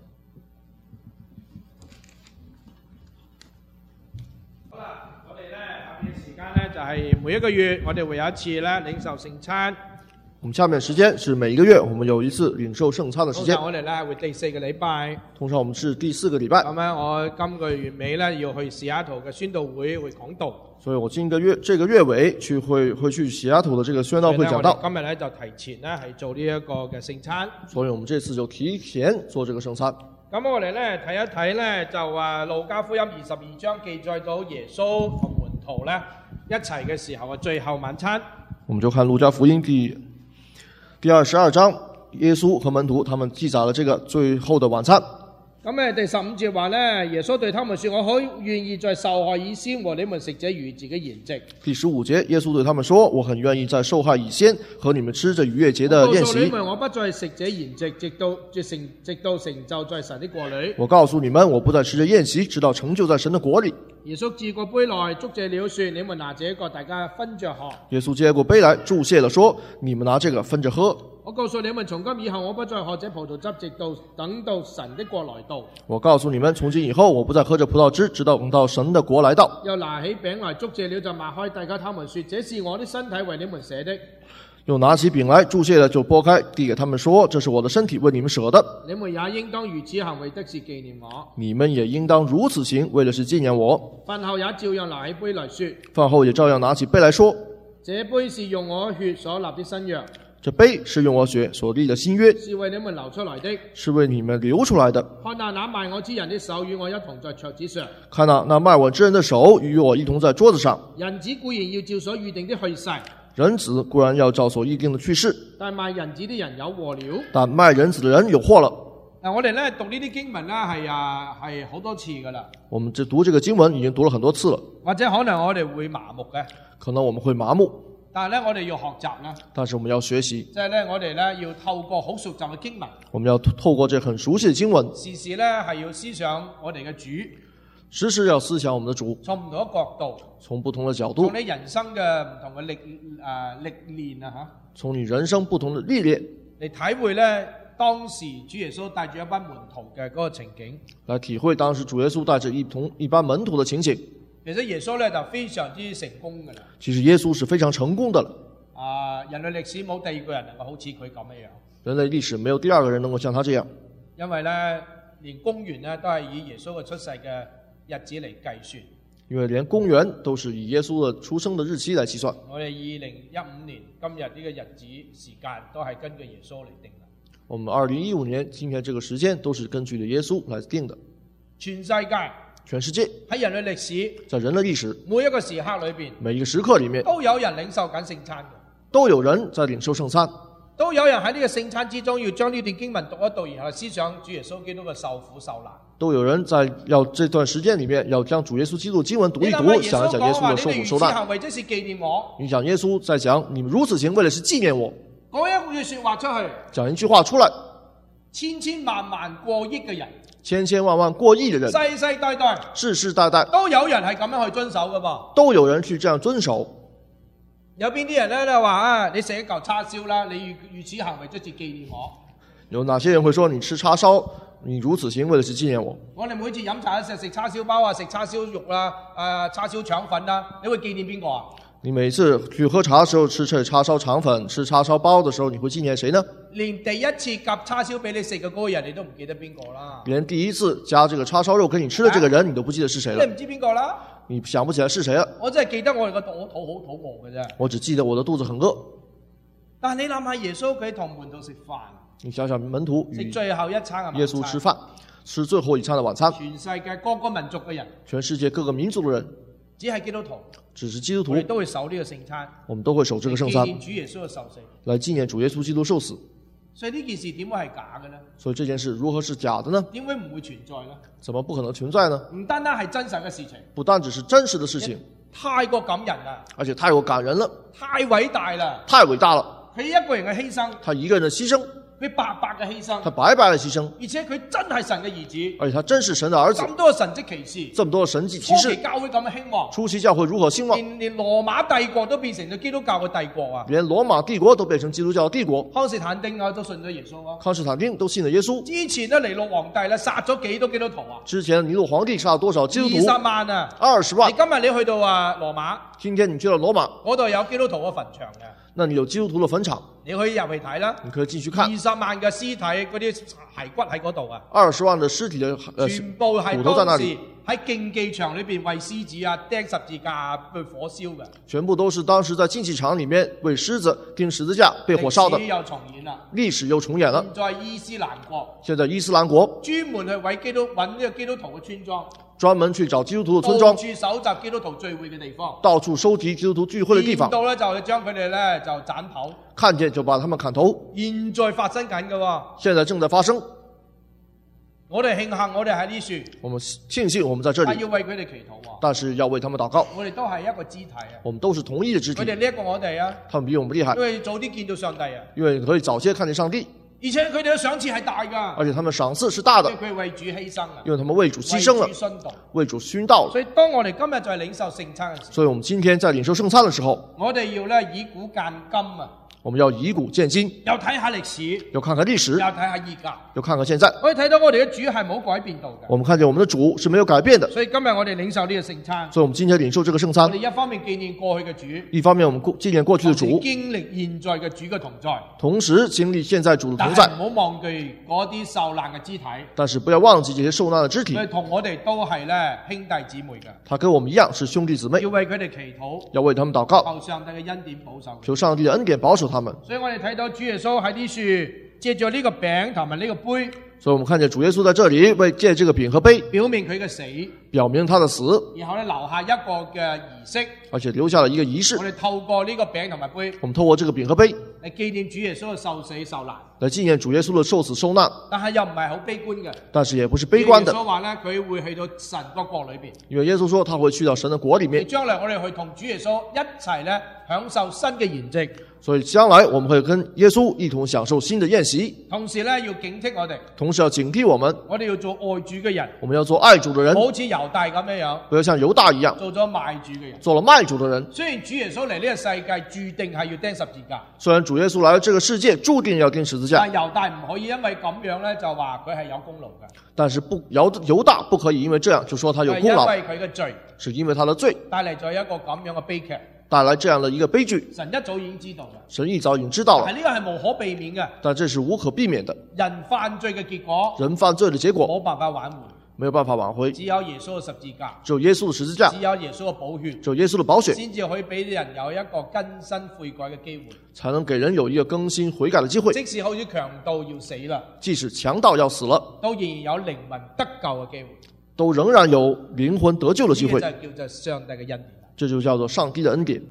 S2: 好啦，我哋咧下面嘅時間咧就係每一個月我哋會有一次咧領受聖餐。
S3: 我們下面時間是每一個月，我們有一次領受聖餐的時間。
S2: 通常我哋咧會第四個禮拜。
S3: 通常我們是第四個禮拜。
S2: 咁咧，我今個月尾咧要去西雅圖嘅宣道會會講道。
S3: 所以我今個月這個月尾去會會去西雅圖的這個宣道會講道。
S2: 今日咧就提前咧係做呢一個嘅聖餐。所以我們
S3: 這次就提前做這個聖餐。
S2: 咁我哋咧睇一睇咧就話路加福音二十二章記載到耶穌同門徒咧一齊嘅時候嘅最後晚餐。
S3: 我们就看路加福音第第二十二章，耶稣和门徒他们记载了这个最后的晚餐。
S2: 咁誒第十五節話呢，耶穌對他們說：我好願意在受害以先和你們食這逾節嘅筵席。
S3: 第十五節，耶穌對他們說：我很願意在受害以先和你們吃這逾越節的宴席。
S2: 我告訴你們，我不再食這筵席，直到成直到成就在神的國裏。
S3: 我告訴你們，我不再吃這宴席，直到成就在神的國裏。
S2: 耶穌接過杯來，祝謝了，說：你們拿這個，大家分着喝。
S3: 耶穌接過杯來，祝謝了，說：你們拿這個分着喝。
S2: 我告訴你們，從今以後我不再喝這葡萄汁，直到等到神的國來到。
S3: 我告訴你們，從今以後我不再喝這葡萄汁，直到等到神的國來到。
S2: 又拿起餅來，祝謝了，就擘開，遞給他們說：這是我的身體，為你們捨的。
S3: 又拿起餅來，祝謝了，就擘開，遞給他們說：這是我的身體，為你們捨的。
S2: 你們也應當如此行，為的是紀念我。
S3: 你們也應當如此行，為的是紀念我。
S2: 飯後也照樣拿起杯來說：
S3: 飯後也照樣拿起杯來說：
S2: 這杯是用我血所立的新約。
S3: 這杯是用我血所立的新約，
S2: 是為你們流出來的，
S3: 是為你們流出來的。
S2: 看哪，那賣我之人的手與我一同在桌子上。
S3: 看哪，那賣我之人的手與我一同在桌子上。
S2: 人子固然要照所預定的去世，
S3: 人子固然要照所預定的去世，
S2: 但賣人子的人有禍了。
S3: 但賣人子的人有禍了。
S2: 嗱，我哋咧讀呢啲經文咧係啊係好多次噶啦。
S3: 我們這讀這個經文已經讀了很多次了，
S2: 或者可能我哋會麻木嘅，
S3: 可能我們會麻木。
S2: 但係咧，我哋要學習啦。
S3: 但是我們要學習，
S2: 即係咧，我哋咧要透過好熟習嘅經文，
S3: 我們要透過這很熟悉的經文，
S2: 時時咧係要思想我哋嘅主，
S3: 時時要思想我們的主，
S2: 從唔同嘅角度，
S3: 從不同的角度，
S2: 從你人生嘅唔同嘅歷誒歷練啊嚇，
S3: 從你人生不同的歷練
S2: 嚟體會咧當時主耶穌帶住一班門徒嘅嗰個情景，
S3: 來體會當時主耶穌帶着一同一班門徒的情景。
S2: 其實耶穌咧就非常之成功㗎啦。
S3: 其實耶穌是非常成功的了。
S2: 啊，人類歷史冇第二個人能夠好似佢咁樣。
S3: 人類歷史沒有第二個人能夠像他這樣。因
S2: 為咧，連公元咧都係以耶穌嘅出世嘅日子嚟計算。
S3: 因為連公元都是以耶穌的出生的日期來計算。
S2: 我哋二零一五年今日呢個日子時間都係根據耶穌嚟定嘅。
S3: 我們二零一五年今天這個時間都是根據的耶穌來定的。
S2: 全世界。
S3: 全世界
S2: 喺人類歷史，
S3: 在人類歷史
S2: 每一個時刻裏邊，
S3: 每一個時刻裏面
S2: 都有人領受緊聖餐嘅，
S3: 都有人在領受聖餐，
S2: 都有人喺呢個聖餐之中要將呢段經文讀一讀，然後思想主耶穌基督嘅受苦受難。都
S3: 有人在要這段時間裏面要將主耶穌基督經文讀一讀，想一想耶穌的受苦受難。
S2: 為的是紀念我。
S3: 你想耶穌在講，你們如此行為的是紀念我。
S2: 講一句說話出去，
S3: 講一句話出來，
S2: 千千萬萬過億嘅人。
S3: 千千萬萬過億的人，
S2: 世世代代，
S3: 世世代代
S2: 都有人係咁樣去遵守噶噃，
S3: 都有人去這樣遵守。
S2: 有邊啲人咧就話啊，你食一嚿叉燒啦，你如如此行為即係紀念我。
S3: 有哪些人會說你吃叉燒，你如此行為的是紀念我？
S2: 我哋每次飲茶嘅時候食叉燒包啊，食叉燒肉啦，誒叉燒腸粉啦，你會紀念邊個啊？
S3: 你每次去喝茶的時候吃這叉燒腸粉、吃叉燒包的時候，你會紀念誰呢？
S2: 連第一次夾叉燒俾你食嘅嗰個人，你都唔記得邊個啦。
S3: 連第一次加這個叉燒肉給你吃的這個人，你都不記得是誰了。
S2: 你唔知邊個啦？
S3: 你想不起來是誰了？
S2: 我真係記得我哋個肚肚好肚餓嘅啫。
S3: 我只記得我的肚子很餓。
S2: 但係你諗下，耶穌佢同門徒食飯，
S3: 你想想門徒
S2: 食最後一餐嘅
S3: 耶穌吃飯，吃最後一餐的晚餐。
S2: 全世界各個民族嘅人，
S3: 全世界各個民族的人，
S2: 只係基督徒，
S3: 只是基督徒，
S2: 我哋都會守呢個聖餐，
S3: 我們都會守這個聖餐，
S2: 紀念主耶穌嘅受死，
S3: 來紀念主耶穌基督受死。
S2: 所以呢件事點會係假嘅呢？
S3: 所以這件事如何是假的呢？
S2: 點會唔會存在呢？
S3: 怎麼不可能存在呢？
S2: 唔單單係真實嘅事情，
S3: 不單只是真實的事情，
S2: 太過感人啦，
S3: 而且太過感人了，
S2: 太偉大啦，
S3: 太偉大了。
S2: 佢一個人嘅犧牲，
S3: 他一個人的犧牲，
S2: 佢白白嘅犧牲，
S3: 他白白的犧牲，
S2: 而且佢真係神嘅兒子，
S3: 而且他真是神的兒子。
S2: 咁多神蹟奇事，
S3: 這麼多神蹟奇事，
S2: 初期教會咁興旺，
S3: 初期教會如何興旺？
S2: 連連羅馬帝國都變成咗基督教嘅帝國啊！
S3: 連羅馬帝國都變成基督教帝國。
S2: 康斯坦丁啊，都信咗耶穌啊！
S3: 康斯坦丁都信了耶穌。
S2: 之前咧尼祿皇帝咧殺咗幾多基督徒啊？
S3: 之前尼祿皇帝殺了多少基督徒？
S2: 二十萬啊！
S3: 二十萬。
S2: 你今日你去到啊羅馬，
S3: 今天你去到羅馬，
S2: 嗰度有基督徒嘅墳場嘅。
S3: 那你有基督徒的墳場，
S2: 你可以入去睇啦。
S3: 你可以進去看。
S2: 二十萬嘅屍體，嗰啲骸骨喺嗰度啊。
S3: 二十萬的屍體的，呃，
S2: 全部係
S3: 骨頭在那裡。
S2: 喺競技場裏邊為獅子啊釘十字架被火燒嘅。
S3: 全部都是當時在競技場裡面為獅子釘十字架被火燒的。
S2: 歷史又重演啦。
S3: 歷史又重演了。
S2: 現在伊斯蘭國。
S3: 現在伊斯蘭國
S2: 專門去為基督揾呢個基督徒嘅村莊。
S3: 專門去找基督徒的村莊，
S2: 到處搜集基督徒聚會嘅地方，
S3: 到處收集基督徒聚會的地方，
S2: 見到咧就將佢哋咧就斬頭。
S3: 看見就把他們砍頭。
S2: 現在發生緊嘅喎，
S3: 現在正在發生。
S2: 我哋慶幸我哋喺呢處，
S3: 我們慶幸我們在這裡，
S2: 但要為佢哋祈禱喎。
S3: 但是要為他們禱告。
S2: 我哋都係一個肢體啊，
S3: 我們都是同一的肢體
S2: 佢，哋叻過我哋啊，
S3: 他們比我們厲害
S2: 因，為早啲見到上帝啊，
S3: 因為可以早些看見上帝，
S2: 而且佢哋嘅賞賜係大㗎，
S3: 而且他們賞賜是大的
S2: 因為，佢為主犧牲啊，
S3: 因為他們為主犧牲了
S2: 為，主殉道。
S3: 為主殉道了。
S2: 所以當我哋今日在領受聖餐嘅時候，
S3: 所以我們今天在領受聖餐的時候，
S2: 我哋要咧以古鑑今啊，
S3: 我們要以古鑑今，
S2: 又睇下歷史，
S3: 要看看歷史
S2: 又，睇下而家。
S3: 要看看現在。
S2: 我哋睇到我哋嘅主係冇改變到嘅，
S3: 我們看見我們的主是沒有改變的，
S2: 所以今日我哋領受呢個聖餐，
S3: 所以我們今天領受這個聖餐
S2: 我哋，一方面紀念過去嘅主，
S3: 一方面我們過紀念過去的主，
S2: 經歷現在嘅主嘅同在，
S3: 同時經歷現在主的
S2: 但
S3: 同在
S2: 係，唔好忘記嗰啲受難嘅肢體，
S3: 但是不要忘記這些受難的肢體，
S2: 佢同我哋都係咧兄弟姊妹嘅，
S3: 他跟我們一樣是兄弟姊妹
S2: 要，為佢哋祈禱，
S3: 要為他們禱告，
S2: 求上帝嘅恩典保守佢。
S3: 求上帝的恩典保守他們。
S2: 所以我哋睇到主耶穌喺呢處借咗呢個餅同埋呢個杯，
S3: 所以我們看見主耶穌在這裡為借這個餅和杯，
S2: 表明佢嘅死，
S3: 表明他的死，
S2: 然後咧留下一個嘅儀式。
S3: 而且留下了一個儀式
S2: 我。哋透過呢個餅同埋杯
S3: 我們透過這個餅和杯
S2: 嚟紀念主耶穌嘅受死受難，
S3: 來紀念主耶穌的受死受難，
S2: 但係又唔係好悲觀嘅。
S3: 但是也不是悲觀的
S2: 耶，穌話咧，佢會去到神個國裏邊。
S3: 因為耶穌說他會去到神的國裡面，
S2: 將來我哋去同主耶穌一齊咧享受新嘅筵席，
S3: 所以將來我們會跟耶穌一同享受新的宴席，
S2: 同時咧要警惕我哋，
S3: 同時要警惕我們，
S2: 我哋要做愛主嘅人，
S3: 我們要做愛主的人，
S2: 好似猶大咁樣樣，
S3: 不要像猶大一樣
S2: 做咗賣主嘅人。
S3: 做了賣主的人。
S2: 雖然主耶穌嚟呢個世界注定係要釘十字架，
S3: 雖然主耶穌來到這個世界注定要釘十字架，
S2: 但猶大唔可以因為咁樣咧就話佢係有功勞嘅，
S3: 但是不猶猶大不可以因為這樣就說他有
S2: 係
S3: 功勞，
S2: 因為佢嘅罪
S3: 是因為他的罪
S2: 帶嚟咗一個咁樣嘅悲劇。
S3: 帶來這樣的一個悲劇。
S2: 神一早已經知道啦，
S3: 神一早已經知道了
S2: 係，呢個係無可避免嘅，
S3: 但這是無可避免的。
S2: 人犯罪嘅結果
S3: 人犯罪的結果
S2: 冇辦法挽回，
S3: 沒有辦法挽回，
S2: 只有耶穌嘅十字架，
S3: 只有耶穌的十字架，
S2: 只有耶穌嘅寶血，
S3: 只有耶穌的寶血，
S2: 先至可以俾人有一個更新悔改嘅機會。
S3: 才能給人有一個更新悔改的機會。
S2: 即使好似強盜要死啦，
S3: 即使強盜要死了，
S2: 都仍然有靈魂得救嘅機會。
S3: 都仍然有靈魂得救的機會。
S2: 呢個就叫做上帝嘅恩典。
S3: 這就叫做上帝的恩典。